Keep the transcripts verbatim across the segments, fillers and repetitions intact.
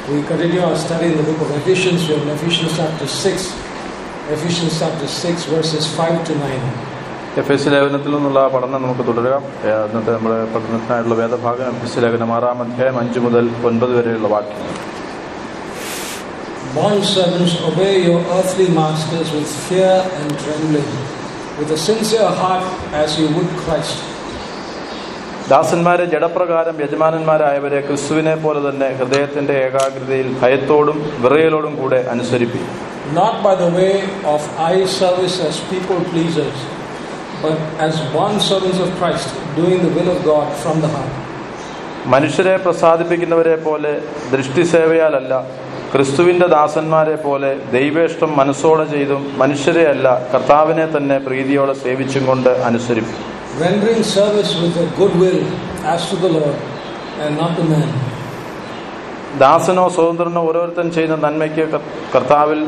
We continue our study in the book of Ephesians. We are in Ephesians chapter six. Ephesians chapter six, verses five to nine. എഫേസ്യ ലേഖനത്തിൽ നിന്നുള്ള പഠനം നമുക്ക് തുടരാം. ഇന്നത്തെ നമ്മുടെ പഠനത്തിനായിട്ടുള്ള വേദഭാഗം എഫേസ്യ ലേഖനം ആറാം അധ്യായം അഞ്ച് മുതൽ ഒൻപത് വരെയുള്ള വാക്യങ്ങൾ. Bond servants, obey your earthly masters with fear and trembling, with a sincere heart as you would Christ. ദാസന്മാരെ ജഡപ്രകാരം യജമാനന്മാരായവരെ ക്രിസ്തുവിനെ പോലെ തന്നെ ഹൃദയത്തിന്റെ ഏകാഗ്രതയിൽ ഭയത്തോടും വിറയലോടും കൂടെ അനുസരിപ്പിക്കും. Not by the way of eye service as people pleasers, but as bond servants of Christ, doing the will of God from the heart. മനുഷ്യരെ പ്രസാദിപ്പിക്കുന്നവരെ പോലെ ദൃഷ്ടിസേവയാലല്ല, ക്രിസ്തുവിന്റെ ദാസന്മാരെ പോലെ ദൈവേഷ്ടം മനസ്സോടെ ചെയ്തും മനുഷ്യരെ അല്ല കർത്താവിനെ തന്നെ പ്രീതിയോടെ സേവിച്ചും കൊണ്ട് അനുസരിപ്പിക്കും. Rendering service with a good will as to the Lord and not to man. ദാസനോ സ്വതന്ത്രനോ ഓരോരുത്തൻ ചെയ്യുന്ന നന്മയ്ക്ക് കർത്താവിൽ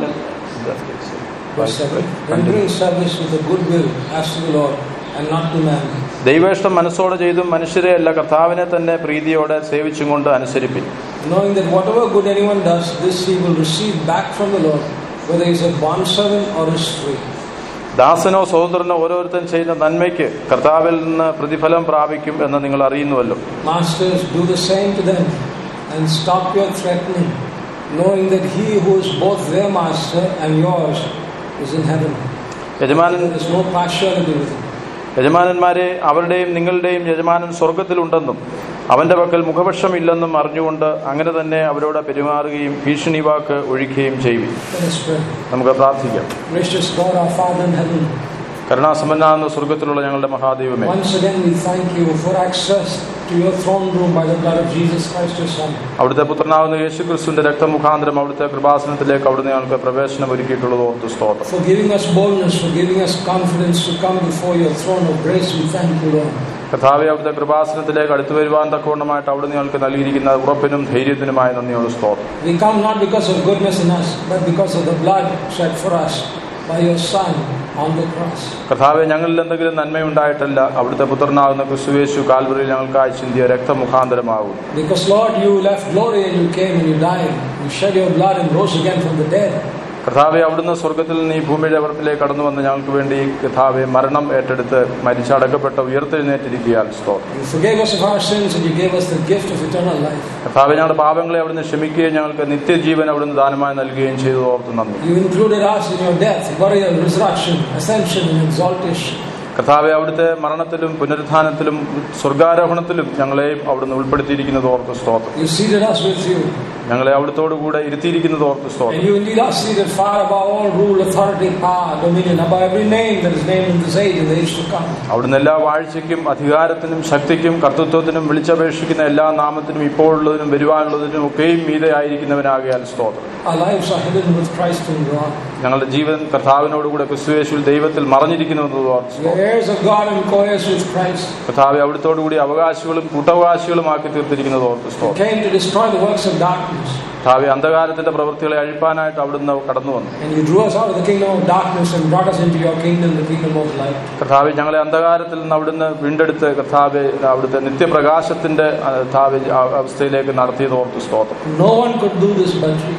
Rendering service with a good will as to the Lord and not to man. ദൈവേഷ്ടം മനസ്സോടെ ചെയ്തും മനുഷ്യരെ അല്ല കർത്താവിനെ തന്നെ പ്രീതിയോടെ സേവിച്ചും കൊണ്ട് അനുസരിപ്പിക്കും. Knowing that whatever good anyone does, this he will receive back from the Lord, whether he is a bondservant or is free. ദാസനോ സ്വതന്ത്രനോ ഓരോരുത്തൻ ചെയ്യുന്ന നന്മയ്ക്ക് കർത്താവിൽ നിന്ന് പ്രതിഫലം പ്രാപിക്കും എന്ന് നിങ്ങൾ അറിയുന്നുവല്ലോ. Masters, do the same to them and stop your threatening, knowing that he who is both their master and yours is in heaven. യജമാനൻ There is no partiality with him. യജമാനന്മാരെ, അവരുടെയും നിങ്ങളുടെയും യജമാനൻ സ്വർഗത്തിലുണ്ടെന്നും അവന്റെ പക്കൽ മുഖപക്ഷമില്ലെന്നും അറിഞ്ഞുകൊണ്ട് അങ്ങനെ തന്നെ അവരോട് പെരുമാറുകയും ഭീഷണി വാക്ക് ഒഴിക്കുകയും ചെയ്യും. നമുക്ക് പ്രാർത്ഥിക്കാം. Gracious God, our Father in heaven, കരുണാസമ്പന്നനാകുന്ന സ്വർഗത്തിലുള്ള ഞങ്ങളുടെ മഹാദൈവമേ, once again we thank you for access to your throne room by the blood of Jesus Christ your Son. അവിടുത്തെ പുത്രനാകുന്ന യേശുക്രിസ്തുവിന്റെ രക്തമുഖാന്തരം അവിടുത്തെ കൃപാസനത്തിലേക്ക് അവിടുന്ന് ഞങ്ങൾക്ക് പ്രവേശനം ഒരുക്കിയിട്ടുള്ളത് ഓർത്ത് സ്തോത്രം. For giving us boldness, for giving us confidence to come before your throne of grace, we thank you, Lord. കർത്താവേ, അവിടുത്തെ കൃപാസനത്തിലേക്ക് അടുത്തു വരുവാൻ തക്കവണ്ണമായിട്ട് അവിടുന്ന് ഞങ്ങൾക്ക് നൽകിയിരിക്കുന്ന ഉറപ്പിനും ധൈര്യത്തിനുമായി നന്ദിയോട് സ്തോത്രം. We come not because of goodness in us, but because of the blood shed for us by your Son on the cross. കർത്താവേ, ഞങ്ങളിൽ എന്തെങ്കിലും നന്മയുണ്ടായിട്ടല്ല, അവിടുത്തെ പുത്രനാകുന്ന ക്രിസ്തുയേശു കാൽവറിയിൽ ഞങ്ങൾക്കായി ചിന്തിയ രക്തമുഖാന്തരമാകും. Because Lord, you left glory and you came and you died, you shed your blood and rose again from the dead. കർത്താവെ, അവിടുന്ന് സ്വർഗത്തിൽ നിന്ന് ഈ ഭൂമിയുടെ അവർത്തിലേക്ക് കടന്നു വന്ന് ഞങ്ങൾക്ക് വേണ്ടി കർത്താവെ മരണം ഏറ്റെടുത്ത് മരിച്ചടക്കപ്പെട്ട ഉയർത്തെഴുന്നേറ്റിരിക്കുകയാൽ സ്തോത്രം. You forgave us of our sins and you gave us the gift of eternal life. കർത്താവെ, ഞങ്ങളുടെ പാപങ്ങളെ അവിടുന്ന് ക്ഷമിക്കുകയും ഞങ്ങൾക്ക് നിത്യജീവൻ അവിടുന്ന് ദാനമായി നൽകുകയും ചെയ്തു ഓർത്ത് നന്ദി. You included us in your death, burial, resurrection, ascension and exaltation. കർത്താവെ, അവിടുത്തെ മരണത്തിലും പുനരുത്ഥാനത്തിലും സ്വർഗാരോഹണത്തിലും ഞങ്ങളെയും അവിടുന്ന് ഉൾപ്പെടുത്തിയിരിക്കുന്നത് ഓർത്ത് സ്തോത്രം. You seated us with you. ഞങ്ങളെ അവിടുത്തോടു കൂടെ ഇരുത്തിയിരിക്കുന്നത് ഓർത്ത് സ്തോത്രം. And you indeed are seated far above all rule, authority, power, dominion, above every name that is named in this age and the age to come. അവിടുന്ന് എല്ലാ വാഴ്ചയ്ക്കും അധികാരത്തിനും ശക്തിക്കും കർത്തൃത്വത്തിനും വിളിച്ചപേക്ഷിക്കുന്ന എല്ലാ നാമത്തിനും ഇപ്പോഴുള്ളതിനും വരുവാനുള്ളതിനും ഒക്കെയും മീതെ ആയിരിക്കുന്നവനാകയാൽ സ്തോത്രം. Our lives are hidden with Christ in God. ഞങ്ങളുടെ ജീവൻ കർത്താവിനോടുകൂടെ ക്രിസ്തുയേശുവിൽ ദൈവത്തിൽ മറഞ്ഞിരിക്കുന്നുവെന്നത് ഓർത്ത് We are heirs of God and co-heirs with Christ. കർത്താവെ, അവിടുത്തോടുകൂടി അവകാശികളും കൂട്ടവകാശികളുമാക്കി തീർത്തിരിക്കുന്നത് ഓർത്ത് He സ്തോത്രം. came to destroy the works of darkness. കർത്താവെ, അന്ധകാരത്തിന്റെ പ്രവൃത്തികളെ അഴിപ്പാനായിട്ട് അവിടുന്ന് കടന്നു വന്നു. And you drew us out of the kingdom of darkness and brought us into your kingdom, the kingdom of light. കർത്താവെ, ഞങ്ങളെ അന്ധകാരത്തിൽ നിന്ന് അവിടുന്ന് വീണ്ടെടുത്ത് കർത്താവെ അവിടുത്തെ നിത്യപ്രകാശത്തിന്റെ കർത്താവെ അവസ്ഥയിലേക്ക് നടത്തിയത് ഓർത്ത് സ്തോത്രം. No one could do this but you.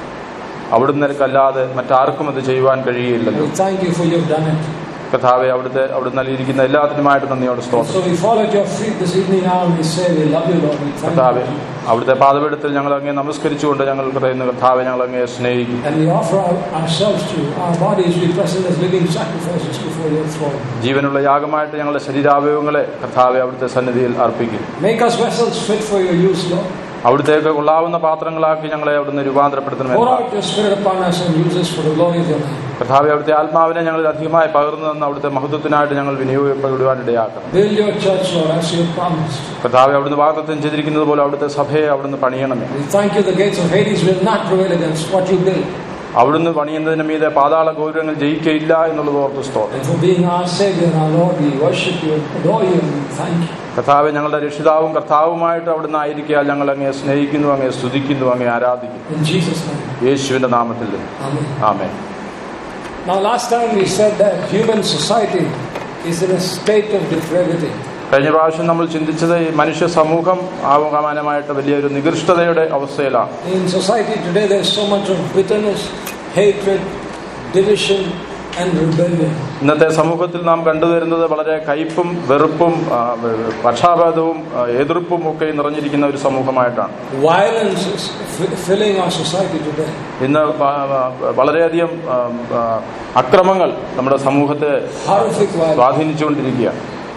അവിടുന്നല്ലാതെ മറ്റാർക്കും അത് ചെയ്യുവാൻ കഴിയുകയില്ലല്ലോ. We thank you for you have done it. കർത്താവെ, അവിടുത്തെ അവിടുന്ന് നൽകിയിരിക്കുന്ന എല്ലാത്തിനുമായിട്ട് നന്ദിയോട് സ്തോത്രം. So we fall at your feet this evening now and we say we love you, Lord. We thank കർത്താവെ, you. അവിടുത്തെ പാദപീഠത്തിൽ ഞങ്ങൾ അങ്ങേ നമസ്കരിച്ചുകൊണ്ട് ഞങ്ങൾ പറയുന്ന കർത്താവെ, ഞങ്ങൾ അങ്ങേ സ്നേഹിക്കും. And we offer our, ourselves to you. Our bodies we present as living sacrifices before your throne. ജീവനുള്ള യാഗമായിട്ട് ഞങ്ങളുടെ ശരീരാവയവങ്ങളെ കർത്താവെ അവിടുത്തെ സന്നിധിയിൽ അർപ്പിക്കും. Make us vessels fit for your use, Lord. അവിടുത്തേക്ക് കൊള്ളാവുന്ന പാത്രങ്ങളാക്കി ഞങ്ങളെ അവിടുന്ന് രൂപാന്തരപ്പെടുത്തണം. Pour out your spirit upon us and use us for the glory of your name. കർത്താവെ, അവിടുത്തെ ആത്മാവിനെ ഞങ്ങളിൽ അധികമായി പകർന്നു തന്ന അവിടുത്തെ മഹത്വത്തിനായിട്ട് ഞങ്ങൾ വിനിയോഗിക്കപ്പെടുവാനിടയാക്കണം. Build your church, Lord, as you have promised. കർത്താവെ, അവിടുന്ന് വാഗ്ദത്തം ചെയ്തിരിക്കുന്നത് പോലെ അവിടുത്തെ സഭയെ അവിടുന്ന് പണിയണമേ. We thank you the gates of Hades will not prevail against what you build. അവിടുന്ന് പണിയുന്നതിന് മീതെ പാതാള ഗൗരവങ്ങൾ ജയിക്കയില്ല എന്നുള്ളത് ഓർത്ത് സ്തോത്രം. And for being our Savior and our Lord, we worship you, adore you, and we thank you. കർത്താവെ, ഞങ്ങളുടെ രക്ഷിതാവും കർത്താവുമായിട്ട് അവിടുന്ന് ആയിരിക്കാൻ ഞങ്ങൾ അങ്ങേ സ്നേഹിക്കുന്നു, അങ്ങേ സ്തുതിക്കുന്നു, അങ്ങേ ആരാധിക്കുന്നു. In Jesus' name. യേശുവിന്റെ നാമത്തിൽ. Amen. Amen. Now last time we said that human society is in a state of depravity. കഴിഞ്ഞ പ്രാവശ്യം നമ്മൾ ചിന്തിച്ചത് ഈ മനുഷ്യ സമൂഹം ആകമാനമായിട്ട് വലിയൊരു നികൃഷ്ടതയുടെ അവസ്ഥയിലാണ്. In society today there is so much of bitterness, hatred, division and rebellion. ഇന്നത്തെ സമൂഹത്തിൽ നാം കണ്ടുവരുന്നത് വളരെ കയ്പും വെറുപ്പും പക്ഷാപാതവും എതിർപ്പും ഒക്കെ നിറഞ്ഞിരിക്കുന്ന ഒരു സമൂഹമായിട്ടാണ്. Violence is filling our society today. ഇന്ന് വളരെയധികം അക്രമങ്ങൾ നമ്മുടെ സമൂഹത്തെ സ്വാധീനിച്ചുകൊണ്ടിരിക്കുകയാണ്.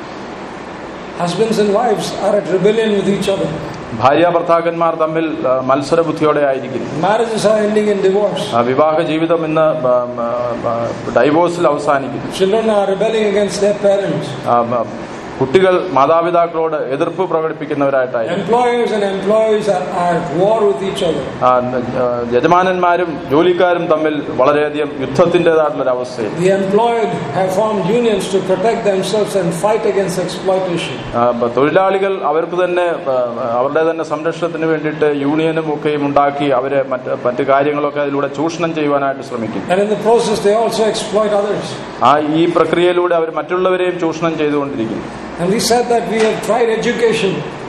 Husbands and wives are at rebellion with each other. ഭാര്യ ഭർത്താക്കന്മാർ തമ്മിൽ മത്സര ബുദ്ധിയോടെ ആയിരിക്കുന്നു. Marriages are ending in divorce. വിവാഹ ജീവിതം ഇന്ന് ഡൈവോഴ്സിൽ അവസാനിക്കുന്നു. Children are rebelling against their parents. കുട്ടികൾ മാതാപിതാക്കളോട് എതിർപ്പ് പ്രകടിപ്പിക്കുന്നവരായിട്ടായി. Employers and employees are at war with each other. യജമാനന്മാരും ജോലിക്കാരും തമ്മിൽ വളരെയധികം യുദ്ധത്തിൻ്റെതായിട്ടുള്ള ഒരു അവസ്ഥയിൽ. The employed have formed unions to protect themselves and fight against exploitation. തൊഴിലാളികൾ അവർക്ക് തന്നെ അവരുടെ തന്നെ സംരക്ഷണത്തിന് വേണ്ടിയിട്ട് യൂണിയനും ഒക്കെയും ഉണ്ടാക്കി അവരെ മറ്റ് മറ്റു കാര്യങ്ങളൊക്കെ അതിലൂടെ ചൂഷണം ചെയ്യുവാനായിട്ട് ശ്രമിക്കും. And in the process they also exploit others. ആ ഈ പ്രക്രിയയിലൂടെ അവർ മറ്റുള്ളവരെയും ചൂഷണം ചെയ്തുകൊണ്ടിരിക്കുന്നു. And we said that we have tried education.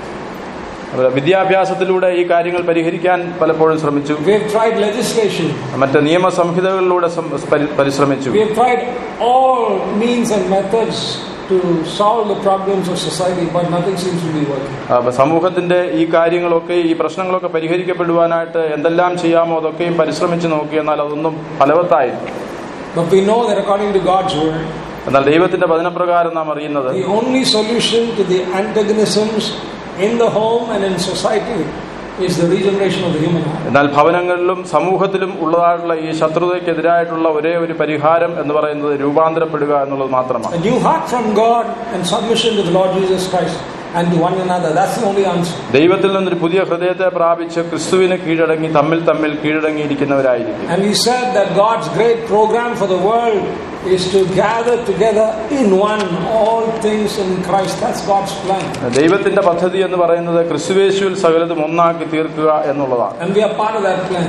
വിദ്യാഭ്യാസത്തിലൂടെ ഈ കാര്യങ്ങൾ പരിഹരിക്കാൻ പലപ്പോഴും ശ്രമിച്ചു. We have tried legislation. മറ്റ് നിയമ സംഹിതകളിലൂടെ പരിശ്രമിച്ചു. We have tried all means and methods to solve the problems of society, but nothing seems to be working. സമൂഹത്തിന്റെ ഈ കാര്യങ്ങളൊക്കെ ഈ പ്രശ്നങ്ങളൊക്കെ പരിഹരിക്കപ്പെടുവാനായിട്ട് എന്തെല്ലാം ചെയ്യാമോ അതൊക്കെയും പരിശ്രമിച്ചു നോക്കി, എന്നാൽ അതൊന്നും ഫലവത്തായില്ല. But we know that according to God's word, എന്നാൽ ദൈവത്തിന്റെ വചനപ്രകാരം നാം അറിയുന്നത് the only solution to the antagonisms in the home and in society is the regeneration of the human heart. എന്നാൽ ഭവനങ്ങളിലും സമൂഹത്തിലും ഉള്ളതായിട്ടുള്ള ഈ ശത്രുതയ്ക്കെതിരായിട്ടുള്ള ഒരേ ഒരു പരിഹാരം എന്ന് പറയുന്നത് രൂപാന്തരപ്പെടുക എന്നുള്ളത് മാത്രമാണ്. A new heart from God and submission to the Lord Jesus Christ and to one another. That's the only answer. ദൈവത്തിൽ നിന്നൊരു പുതിയ ഹൃദയത്തെ പ്രാപിച്ച് ക്രിസ്തുവിന് കീഴടങ്ങി തമ്മിൽ തമ്മിൽ കീഴടങ്ങിയിരിക്കുന്നവരായിരിക്കും. And we said that God's great program for the world is to gather together in one all things in Christ. That's God's plan. ദൈവത്തിന്റെ പദ്ധതി എന്ന് പറയുന്നത് ക്രിസ്തുയേശുവിൽ സകലതും ഒന്നാക്കി തീർക്കുക എന്നുള്ളതാണ്. And we are part of that plan.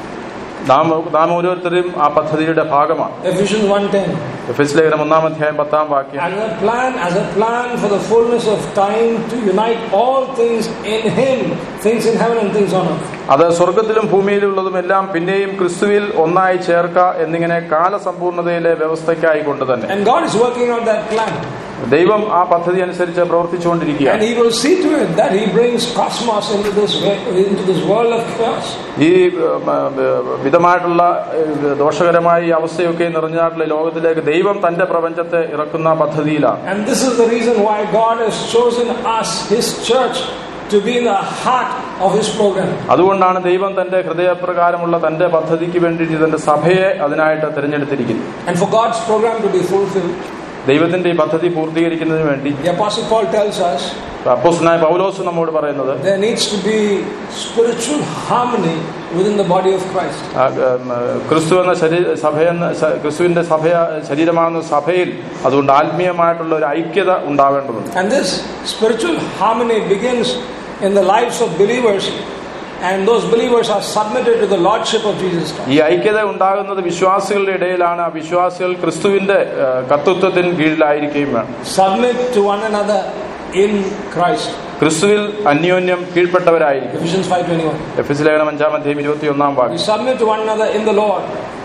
നാം നാം ഓരോരുത്തരും ആ പദ്ധതിയുടെ ഭാഗമാണ്. Ephesians one ten. എഫെസ്യ ലേഖനം ഒന്നാം അധ്യായം പത്താം വാക്യം. And a plan as a plan for the fullness of time to unite all things in Him, things in heaven and things on earth. അത് സ്വർഗത്തിലും ഭൂമിയിലുള്ളതും എല്ലാം പിന്നെയും ക്രിസ്തുവിൽ ഒന്നായി ചേർക്ക എന്നിങ്ങനെ കാലസമ്പൂർണതയിലെ വ്യവസ്ഥയ്ക്കായി കൊണ്ട് തന്നെ. And God is working out that plan. ദൈവം ആ പദ്ധതി അനുസരിച്ച് പ്രവർത്തിച്ചുകൊണ്ടിരിക്കുകയാണ്. And He will see to it that He brings cosmos into this into this world of chaos. ഈ വിധമായിട്ടുള്ള ദോഷകരമായ ഈ അവസ്ഥയൊക്കെ നിറഞ്ഞായിട്ടുള്ള ലോകത്തിലേക്ക് ദൈവം തന്റെ പ്രപഞ്ചത്തെ ഇറക്കുന്ന പദ്ധതിയിലാണ്. And this is the reason why God has chosen us, His church, to be in the heart of His program. അതുകൊണ്ടാണ് ദൈവം തന്റെ ഹൃദയപ്രകാരമുള്ള തന്റെ പദ്ധതിക്ക് വേണ്ടി തന്റെ സഭയെ അതിനായിട്ട് തിരഞ്ഞെടുത്തിരിക്കുന്നത്. And for God's program to be fulfilled, ദൈവത്തിന്റെ ഈ പദ്ധതി പൂർത്തീകരിക്കുന്നതിന് വേണ്ടി the Apostle Paul tells us അപ്പോസ്തലനായ പൗലോസ് നമ്മോട് പറയുന്നത് there needs to be spiritual harmony within the body of Christ. ക്രിസ്തു എന്ന സഭയെന്ന ക്രിസ്തുവിന്റെ സഭ ശരീരമാകുന്ന സഭയിൽ അതുകൊണ്ട് ആത്മീയമായിട്ടുള്ള ഒരു ഐക്യത ഉണ്ടാവേണ്ടതുണ്ട്. And this spiritual harmony begins in the lives of believers, and those believers are submitted to the lordship of Jesus Christ. ഈ ഐക്യത ഉണ്ടാകുന്നത് വിശ്വാസികളുടെ ഇടയിലാണ്. ആ വിശ്വാസികൾ ക്രിസ്തുവിന്റെ കർത്തൃത്വത്തിന് കീഴിലായിരിക്കുകയും വേണം. Submit to one another in Christ. ക്രിസ്തുവിൽ അന്യോന്യം കീഴ്പ്പെട്ടവരായിരിക്കും. Ephesians five twenty-one. എഫെസ്യ ലേഖനം അഞ്ചാം അധ്യായം ഇരുപത്തിയൊന്നാം വാക്യം. We submit to one another in the Lord.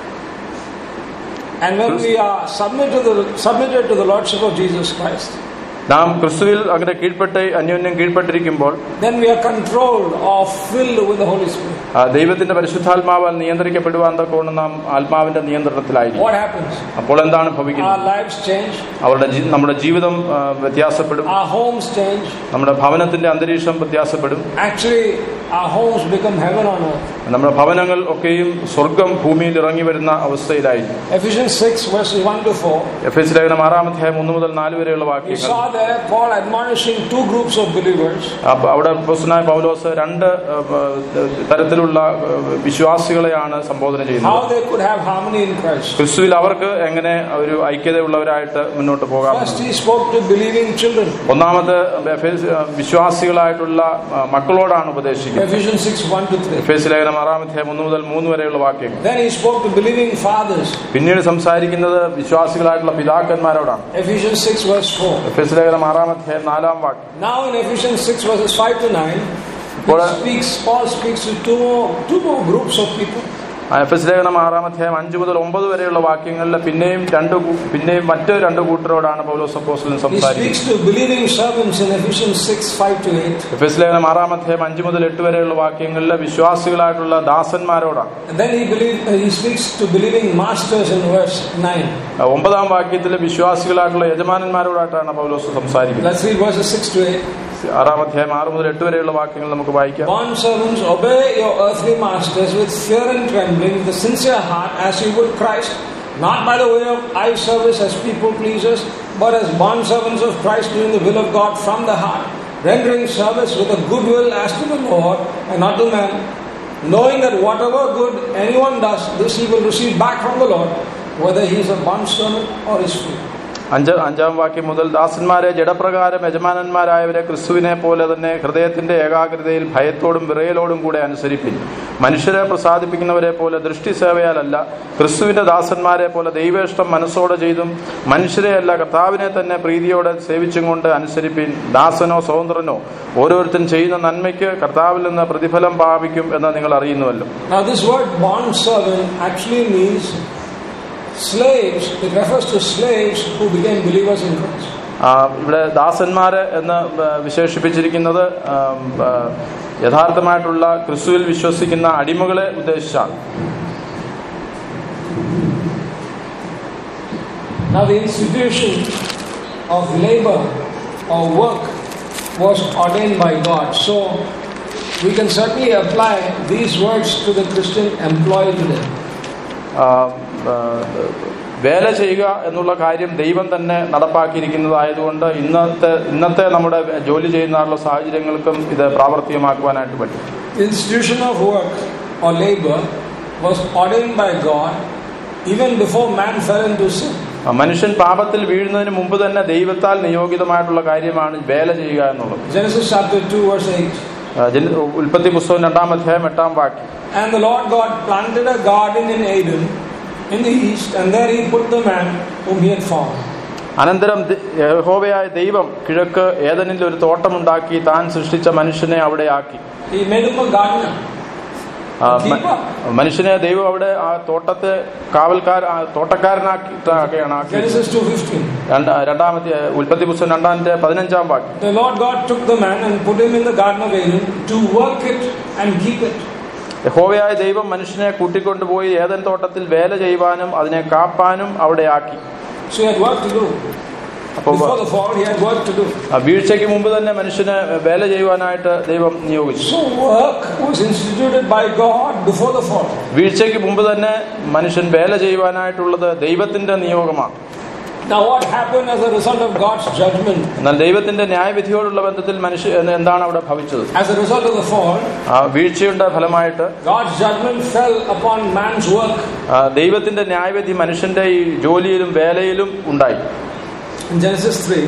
And when we are submitted to the submitted to the lordship of Jesus Christ, നാം ക്രിസ്തുവിൽ അങ്ങനെ കീഴ്പ്പെട്ട് അന്യോന്യം കീഴ്പ്പെട്ടിരിക്കുമ്പോൾ then we are controlled or filled with the Holy Spirit. ദൈവത്തിന്റെ പരിശുദ്ധാത്മാവാൽ നിയന്ത്രിക്കപ്പെടുവാൻ തക്കവണ്ണം നാം ആത്മാവിന്റെ നിയന്ത്രണത്തിലായിരിക്കും. What happens? അപ്പോൾ എന്താണ് ഭവിക്കുന്നത്? Our lives change. അവരുടെ നമ്മുടെ ജീവിതം വ്യത്യാസപ്പെടും. Our homes change. നമ്മുടെ ഭവനത്തിന്റെ അന്തരീക്ഷം വ്യത്യാസപ്പെടും. Actually, our homes become heaven on earth. നമ്മുടെ ഭവനങ്ങൾ ഒക്കെയും സ്വർഗം ഭൂമിയിൽ ഇറങ്ങി വരുന്ന അവസ്ഥയിലായിരിക്കും. Ephesians six verses one to four. എഫെസ്യ ലേഖനം ആറാം അധ്യായം ഒന്ന് മുതൽ നാല് വരെയുള്ള വാക്യങ്ങൾ. We saw there Paul admonishing two groups of believers. അവിടെ അപ്പോസ്തലനായ പൗലോസ് രണ്ട് തരത്തിലുള്ള വിശ്വാസികളെയാണ് സംബോധന ചെയ്യുന്നത്. How they could have harmony in Christ. ക്രിസ്തുവിൽ അവർക്ക് എങ്ങനെ ഒരു ഐക്യതയുള്ളവരായിട്ട് മുന്നോട്ട് പോകാം. First he spoke to believing children. ഒന്നാമത് വിശ്വാസികളായിട്ടുള്ള മക്കളോടാണ് ഉപദേശിക്കുന്നത്. Ephesians six one to three. എഫെസ്യ ലേഖനം ആറാം അധ്യായം ഒന്ന് മുതൽ മൂന്ന് വരെയുള്ള വാക്യങ്ങൾ. Then he spoke to believing fathers. പിന്നീട് സംസാരിക്കുന്നത് വിശ്വാസികളായിട്ടുള്ള പിതാക്കന്മാരോടാണ്. Ephesians six verse four. എഫെസ്യ ലേഖനം ആറാം അധ്യായം നാലാം വാക്യം. Now in Ephesians six verses five to nine, he speaks, Paul speaks to two more, two more groups of people. എഫെസ്യ ലേഖനം ആറാം അധ്യായം അഞ്ച് മുതൽ ഒമ്പത് വരെയുള്ള വാക്യങ്ങളിൽ പിന്നെയും രണ്ട് പിന്നെയും മറ്റ് രണ്ട് കൂട്ടരോടാണ് പൗലോസ് അപ്പോസ്തലൻ സംസാരിക്കുന്നത്. എഫെസ്യ ലേഖനം ആറാം അധ്യായം അഞ്ച് മുതൽ എട്ട് വരെയുള്ള വാക്യങ്ങളിൽ വിശ്വാസികളായിട്ടുള്ള ദാസന്മാരോടാണ്. ഒമ്പതാം വാക്യത്തിൽ വിശ്വാസികളായിട്ടുള്ള യജമാനന്മാരോടായിട്ടാണ് പൗലോസ് സംസാരിക്കുന്നത്. ആറാം അധ്യായം ആറ് മുതൽ എട്ട് വരെയുള്ള വാക്യങ്ങൾ നമുക്ക് വായിക്കാം. Bond servants, obey your earthly masters with fear and trembling, with a sincere heart, as you would Christ, not by the way of eye service as people pleasers, but as bond servants of Christ, doing the will of God from the heart, rendering service with a good will as to the Lord and not to man, knowing that whatever good anyone does, this he will receive back from the Lord, whether he is a bond servant or is free. അഞ്ച് അഞ്ചാം വാക്യം മുതൽ ദാസന്മാരെ ജഡപ്രകാരം യജമാനന്മാരായവരെ ക്രിസ്തുവിനെ പോലെ തന്നെ ഹൃദയത്തിന്റെ ഏകാഗ്രതയിൽ ഭയത്തോടും വിറയലോടും കൂടെ അനുസരിപ്പിൻ. മനുഷ്യരെ പ്രസാദിപ്പിക്കുന്നവരെ പോലെ ദൃഷ്ടി സേവയാലല്ല, ക്രിസ്തുവിന്റെ ദാസന്മാരെ പോലെ ദൈവേഷ്ടം മനസ്സോടെ ചെയ്തും മനുഷ്യരെയല്ല കർത്താവിനെ തന്നെ പ്രീതിയോടെ സേവിച്ചും കൊണ്ട് അനുസരിപ്പിൻ. ദാസനോ സ്വതന്ത്രനോ ഓരോരുത്തരും ചെയ്യുന്ന നന്മയ്ക്ക് കർത്താവിൽ നിന്ന് പ്രതിഫലം പ്രാപിക്കും എന്ന് നിങ്ങൾ അറിയുന്നുവല്ലോ. Now this word bond servant actually means slaves. It refers to slaves who became believers in Christ. ഇവിടെ ദാസന്മാരെ എന്ന് വിശേഷിപ്പിച്ചിരിക്കുന്നത് യഥാർത്ഥമായിട്ടുള്ള ക്രിസ്തുവിൽ വിശ്വസിക്കുന്ന അടിമകളെ ഉദ്ദേശിച്ചാണ്. Now the institution of labor or work was ordained by God. So we can certainly apply these words to the Christian employee today. വേല ചെയ്യുക എന്നുള്ള കാര്യം ദൈവം തന്നെ നടപ്പാക്കിയിരിക്കുന്നതായതുകൊണ്ട് ഇന്നത്തെ ഇന്നത്തെ നമ്മുടെ ജോലി ചെയ്യുന്ന സാഹചര്യങ്ങൾക്കും ഇത് പ്രാവർത്തികമാക്കുവാനായിട്ട് പറ്റും. Institution of work or labor was ordained by God even before man fell into sin. മനുഷ്യൻ പാപത്തിൽ വീഴുന്നതിന് മുമ്പ് തന്നെ ദൈവത്താൽ നിയോഗിതമായിട്ടുള്ള കാര്യമാണ് വേല ചെയ്യുക എന്നുള്ളത്. Genesis chapter two verse eight. ഉൽപ്പത്തി പുസ്തകം രണ്ടാം അധ്യായം എട്ടാം വാക്യം. And the Lord God planted a garden in Eden in the east, and there he put the man whom he had formed. അനന്തരം യഹോവയായ ദൈവം കിഴക്ക് ഏദനിൽ ഒരു തോട്ടമുണ്ടാക്കി താൻ സൃഷ്ടിച്ച മനുഷ്യനെ അവിടെ ആക്കി. He made him a gardener. മനുഷ്യനെ ദൈവം അവിടെ ആ തോട്ടത്തെ കാവൽക്കാർ തോട്ടക്കാരനാക്കിയാണ് ആക്കിയത്. രണ്ടാമത്തെ ഉൽപ്പത്തി പുസ്തകം രണ്ടാമത്തെ പതിനഞ്ചാം വാക്യം. The Lord God took the man and put him in the garden of Eden to work it and keep it. യഹോവയായ ദൈവം മനുഷ്യനെ കൂട്ടിക്കൊണ്ടുപോയി ഏദൻ തോട്ടത്തിൽ വേല ചെയ്യുവാനും അതിനെ കാപ്പാനും അവിടെ ആക്കി. So he had work to do. Before the fall, he had work to do. വീഴ്ചയ്ക്ക് മുമ്പ് തന്നെ മനുഷ്യനെ വേല ചെയ്യുവാനായിട്ട് ദൈവം നിയോഗിച്ചു. So work was instituted by God before the fall. വീഴ്ചയ്ക്ക് മുമ്പ് തന്നെ മനുഷ്യൻ വേല ചെയ്യുവാനായിട്ടുള്ളത് ദൈവത്തിന്റെ നിയോഗമാണ്. Now what happened as a result of God's judgment? എന്നാൽ ദൈവത്തിന്റെ ന്യായവിധിയോടുള്ള ബന്ധത്തിൽ മനുഷ്യൻ എന്താണ് അവിടെ ഭവിച്ചത്? As a result of the fall, ആ വീഴ്ചയുടെ ഫലമായിട്ട് God's judgment fell upon man's work. ദൈവത്തിന്റെ ന്യായവിധി മനുഷ്യന്റെ ഈ ജോലിയിലും വേലയിലും ഉണ്ടായി. In Genesis three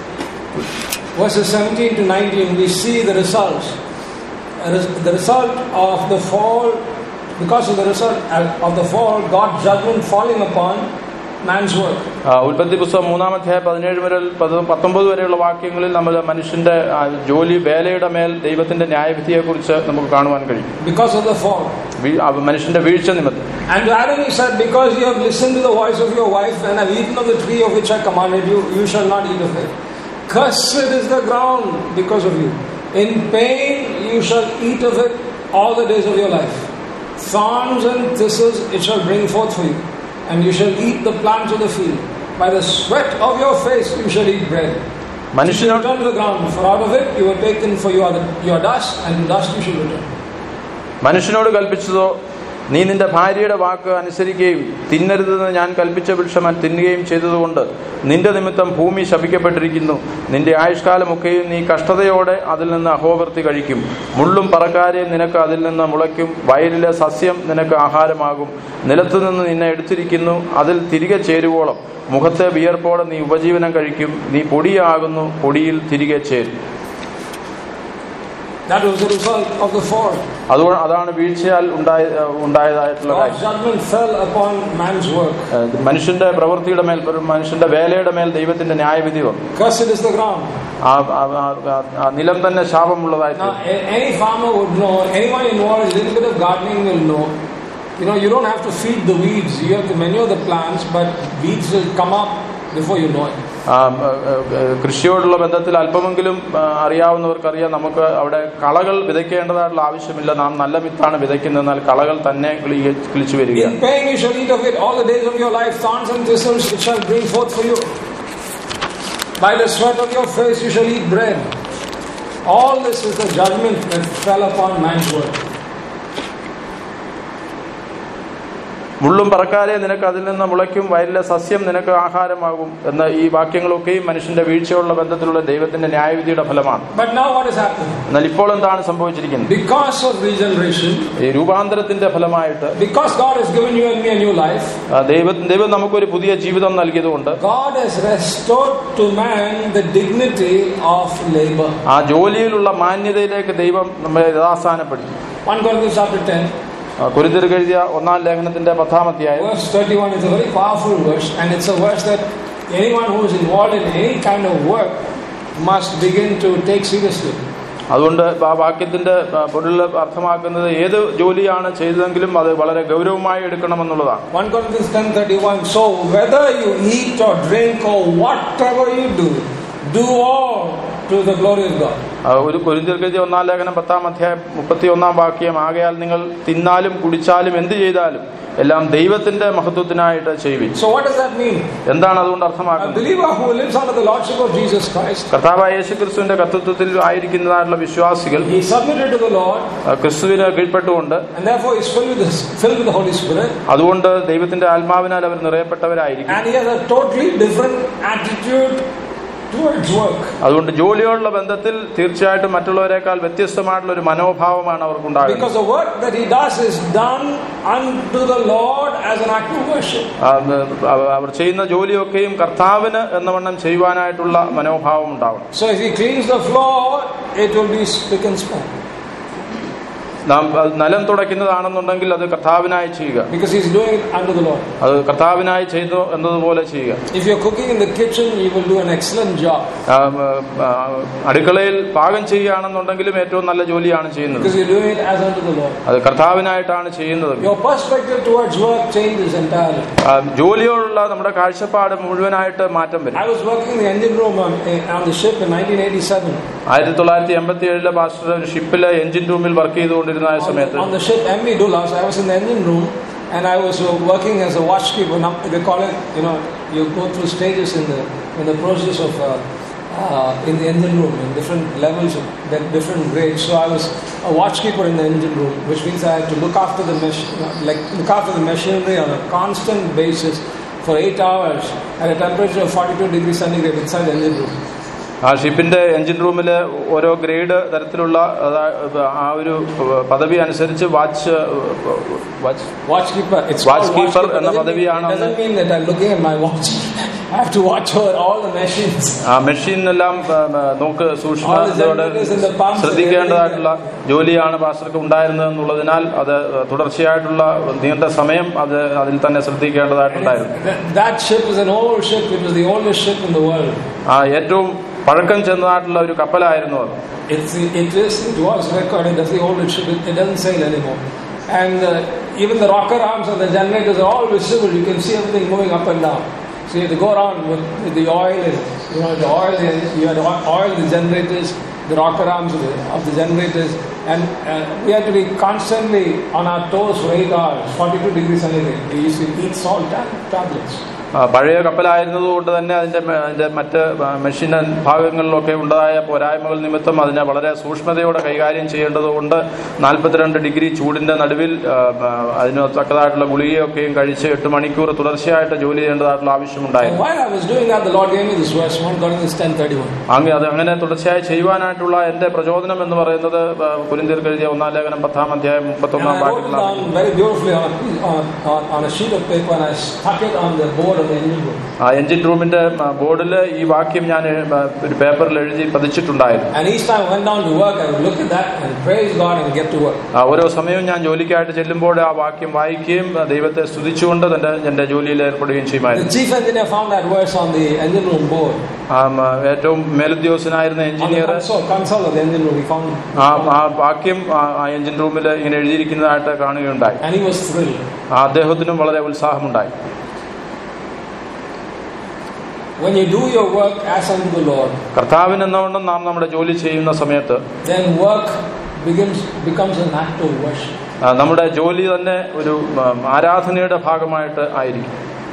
verses seventeen to nineteen, we see the results. The result of the fall, because of the result of the fall, God's judgment falling upon man's work. ഉൽപ്പത്തി പുസ്തകം മൂന്നാമത്തെ പതിനേഴ് മുതൽ പത്തൊമ്പത് വരെയുള്ള വാക്യങ്ങളിൽ നമ്മൾ മനുഷ്യന്റെ ജോലി വേലയുടെ മേൽ ദൈവത്തിന്റെ ന്യായവിധിയെ കുറിച്ച് നമുക്ക് കാണുവാൻ കഴിയും. Because of the fall, മനുഷ്യന്റെ വീഴ്ച നിമിത്തം. And to Adam he said, because you have listened to the voice of your wife and have eaten of the tree of which I commanded you, you shall not eat of it. Cursed is the ground because of you. In pain you shall eat of it all the days of your life. Thorns and thistles it shall bring forth for you. And you shall eat the plants of the field. By the sweat of your face you shall eat bread. മനുഷ്യനോട് return to the ground, for out of it you were taken, for you are the, you are dust, and to dust you shall return. മനുഷ്യനോട് കൽപ്പിച്ചതോ നീ നിന്റെ ഭാര്യയുടെ വാക്ക് അനുസരിക്കുകയും തിന്നരുതെന്ന് ഞാൻ കൽപ്പിച്ച വൃക്ഷം തിന്നുകയും ചെയ്തതുകൊണ്ട് നിന്റെ നിമിത്തം ഭൂമി ശപിക്കപ്പെട്ടിരിക്കുന്നു. നിന്റെ ആയുഷ്കാലമൊക്കെയും നീ കഷ്ടതയോടെ അതിൽ നിന്ന് അഹോവൃത്തി കഴിക്കും. മുള്ളും പറക്കാരെയും നിനക്ക് അതിൽ നിന്ന് മുളയ്ക്കും. വയലിലെ സസ്യം നിനക്ക് ആഹാരമാകും. നിലത്തു നിന്ന് നിന്നെ എടുത്തിരിക്കുന്നു, അതിൽ തിരികെ ചേരുവോളം മുഖത്തെ വിയർപ്പോടെ നീ ഉപജീവനം കഴിക്കും. നീ പൊടിയാകുന്നു, പൊടിയിൽ തിരികെ ചേരും. That was the result of the fall. അതുകൊണ്ട് അതാണ് വീഴ്ചയാൽ ഉണ്ടായ ഉണ്ടായതായിട്ടുള്ള God's judgment fell upon man's work. മനുഷ്യന്റെ പ്രവൃത്തിയുടെ മേൽ, മനുഷ്യന്റെ വേലയുടെ മേൽ ദൈവത്തിന്റെ ന്യായവിധി വന്നു. Cursed is the ground. ആ നിലം തന്നെ ശാപമുള്ളതായിട്ട്. Any farmer would know, anyone involved in a little bit of gardening will know. You know, you don't have to feed the weeds. You have to manure the plants, but weeds will come up before you know it. കൃഷിയോടുള്ള ബന്ധത്തിൽ അല്പമെങ്കിലും അറിയാവുന്നവർക്കറിയാം, നമുക്ക് അവിടെ കളകൾ വിതയ്ക്കേണ്ടതായിട്ടുള്ള ആവശ്യമില്ല. നാം നല്ല വിത്താണ് വിതയ്ക്കുന്നത്, എന്നാൽ കളകൾ തന്നെ കിളിച്ചു വരികയാണ്. By the sweat of your face you shall eat bread. All this is the judgment that fell upon man's work. മുള്ളും പറക്കാരെ നിനക്ക് അതിൽ നിന്ന് മുളയ്ക്കും, വയലിലെ സസ്യം നിനക്ക് ആഹാരമാകും എന്ന ഈ വാക്യങ്ങളൊക്കെയും മനുഷ്യന്റെ വീഴ്ചയുള്ള ബന്ധത്തിലുള്ള ദൈവത്തിന്റെ ന്യായവിധിയുടെ ഫലമാണ്. എന്നാൽ ഇപ്പോൾ എന്താണ് സംഭവിച്ചിരിക്കുന്നത്? Because of regeneration, ഈ രൂപാന്തരത്തിന്റെ ഫലമായിട്ട്, because God has given you and me a new life, ദൈവം ദൈവം നമുക്കൊരു പുതിയ ജീവിതം നൽകിയതുകൊണ്ട് God has restored to man the dignity of labor. ആ ജോലിയിലുള്ള മാന്യതയിലേക്ക് ദൈവം നമ്മളെ യഥാസ്ഥാനപ്പെടുത്തി. First Corinthians chapter ten, കൊരിന്ത്യർക്ക് എഴുതിയ ഒന്നാം ലേഖനത്തിന്റെ പത്താം അധ്യായം verse thirty-one is a very powerful verse, and it's a verse that anyone who is involved in any kind of work must begin to take seriously. അതുകൊണ്ട് ആ വാക്യത്തിന്റെ പൊരുൾ അർത്ഥമാക്കുന്നത് ഏത് ജോലിയാണ് ചെയ്തതെങ്കിലും അത് വളരെ ഗൗരവമായി എടുക്കണമെന്നുള്ളതാണ്. First Corinthians ten thirty-one, so whether you eat or drink or whatever you do, do all to the glory of God. ഒരു കൊരിന്ത്യർക്ക് ഒന്നാം ലേഖനം പത്താം അധ്യായം മുപ്പത്തി ഒന്നാം വാക്യം, ആകയാൽ നിങ്ങൾ തിന്നാലും കുടിച്ചാലും എന്ത് ചെയ്താലും എല്ലാം ദൈവത്തിന്റെ മഹത്വത്തിനായിട്ട് ചെയ്യുവിൻ. So what does that mean? എന്താണ് അതുകൊണ്ട് അർത്ഥമാക്കുന്നത്? A believer who lives under the lordship of Jesus Christ, കർത്താവായ യേശുക്രിസ്തുവിന്റെ കർത്തൃത്വത്തിൽ ആയിരിക്കുന്നതായിട്ടുള്ള വിശ്വാസികൾ, he submitted to the Lord, ക്രിസ്തുവിന് കീഴ്പ്പെട്ടുകൊണ്ട്, and therefore he is filled with the filled with the Holy Spirit, അതുകൊണ്ട് ദൈവത്തിന്റെ ആത്മാവിനാൽ അവർ നിറയപ്പെട്ടവരായിരിക്കും. and he has a totally different attitude towards work. അതുകൊണ്ട് ജോലിയോടുള്ള ബന്ധത്തിൽ തീർച്ചയായിട്ടും മറ്റുള്ളവരെക്കാൾ വ്യത്യസ്തമായിട്ടുള്ള ഒരു മനോഭാവമാണ് അവർക്കുണ്ടാകുന്നത്. Because the work that he does is done unto the Lord as an act of worship. അവർ ചെയ്യുന്ന ജോലിയൊക്കെയും കർത്താവിന് എന്നവണ്ണം ചെയ്യുവാനായിട്ടുള്ള മനോഭാവം ഉണ്ടാവണം. So if he cleans the floor, it will be spick and span. നാം നിലം തുടയ്ക്കുന്നതാണെന്നുണ്ടെങ്കിൽ അത് കർത്താവിനായി ചെയ്യുക. Because he is doing it unto the Lord. അത് കർത്താവിനായി ചെയ്തു എന്നതുപോലെ ചെയ്യുക. If you are cooking in the kitchen, you will do an excellent job. അടുക്കളയിൽ പാകം ചെയ്യുകയാണെന്നുണ്ടെങ്കിലും ഏറ്റവും നല്ല ജോലിയാണ് ചെയ്യുന്നത്. Because you are doing it as unto the Lord. അത് കർത്താവിനായിട്ടാണ് ചെയ്യുന്നത്. Your perspective towards work changes entirely. ജോലിയോടുള്ള നമ്മുടെ കാഴ്ചപ്പാട് മുഴുവനായിട്ട് മാറ്റം വരും. I was working in the engine room on, on the ship in nineteen eighty-seven. ആയിരത്തി തൊള്ളായിരത്തി എൺപത്തി ഏഴിലെ പാസ്റ്റർ ഒരു ഷിപ്പിലെ എഞ്ചിൻ റൂമിൽ വർക്ക് ചെയ്തുകൊണ്ടിരുന്ന സമയത്ത്, on the ship M V Dulles, I was in the engine room and I was working as a watchkeeper. Now they call it, you know, you go through stages in the in the process of uh, uh, in the engine room, in different levels of different grades. So I was a watchkeeper in the engine room, which means I had to look after the mach- like look after the machinery on a constant basis for eight hours at a temperature of forty-two degrees centigrade inside the engine room. ആ ഷിപ്പിന്റെ engine റൂമില് ഓരോ grade തരത്തിലുള്ള ആ ഒരു പദവി അനുസരിച്ച് watch watch keeper watch keeper എന്ന പദവിയാണ്. ആ മെഷീനെല്ലാം നോക്ക് സൂക്ഷ്മതയോടെ ശ്രദ്ധിക്കേണ്ടതായിട്ടുള്ള ജോലിയാണ് പാസ്റ്റർക്ക് ഉണ്ടായിരുന്നത് എന്നുള്ളതിനാൽ അത് തുടർച്ചയായിട്ടുള്ള നീണ്ട സമയം അത് അതിൽ തന്നെ ശ്രദ്ധിക്കേണ്ടതായിട്ടുണ്ടായിരുന്നു. ആ ഏറ്റവും പഴക്കം ചെന്നതായിട്ടുള്ള ഒരു കപ്പലായിരുന്നു അത്. And uh, even the rocker arms and the generators are all visible. You can see everything moving up and down. So you have to go around with, with the oil. And, you know, the oil. You have to oil the generators, the rocker arms of the, of the generators, and uh, we have to be constantly on our toes for eight hours, forty-two degrees centigrade. We used to eat salt tablets. പഴയ കപ്പലായിരുന്നതുകൊണ്ട് തന്നെ അതിന്റെ അതിന്റെ മറ്റ് machine ഭാഗങ്ങളിലൊക്കെ ഉണ്ടായ പോരായ്മകൾ നിമിത്തം അതിനെ വളരെ സൂക്ഷ്മതയോടെ കൈകാര്യം ചെയ്യേണ്ടതുകൊണ്ട് നാൽപ്പത്തിരണ്ട് ഡിഗ്രി ചൂടിന്റെ നടുവിൽ അതിന് തക്കതായിട്ടുള്ള ഗുളികയൊക്കെയും കഴിച്ച് എട്ട് മണിക്കൂർ തുടർച്ചയായിട്ട് ജോലി ചെയ്യേണ്ടതായിട്ടുള്ള ആവശ്യമുണ്ടായിരുന്നു. അത് അങ്ങനെ തുടർച്ചയായി ചെയ്യുവാനായിട്ടുള്ള എന്റെ പ്രചോദനം എന്ന് പറയുന്നത് കൊരിന്ത്യർക്ക് എഴുതിയ ഒന്നാം ലേഖനം പത്താം അധ്യായം മുപ്പത്തൊന്നാം വാക്യത്തിലാണ്. board of the engine room. ആ എഞ്ചിൻ റൂമിന്റെ ബോർഡിൽ ഈ വാക്യം ഞാൻ ഒരു പേപ്പറിൽ എഴുതി പതിച്ചിട്ടുണ്ടായിരുന്നു. And each time I went down to work, I would look at that and praise God and get to work. ആ ഓരോ സമയവും ഞാൻ ജോലിക്കായിട്ട് ചെല്ലുമ്പോൾ ആ വാക്യം വായിക്കുകയും ദൈവത്തെ സ്തുതിച്ചുകൊണ്ട് എന്റെ എന്റെ ജോലിയിൽ ഏർപ്പെടുകയും ചെയ്യുമായിരുന്നു. The chief engineer found that verse on the engine room board. ആ ഏറ്റവും മേലുദ്യോഗസ്ഥനായിരുന്ന engineer console of the engine room, he found ആ ആ വാക്യം ആ എഞ്ചിൻ റൂമിൽ ഇങ്ങനെ എഴുതിയിരിക്കുന്നതായിട്ട് കാണുകയുണ്ടായി. And he was thrilled. അദ്ദേഹത്തിനും വളരെ ഉത്സാഹമുണ്ടായി. When you do your work as unto the Lord, കർത്താവിന് എന്നോണം നാം നമ്മുടെ ജോലി ചെയ്യുന്ന സമയത്ത് then work begins becomes an act of worship. നമ്മുടെ ജോലി തന്നെ ഒരു ആരാധനയുടെ ഭാഗമായിട്ട് ആയിരിക്കും.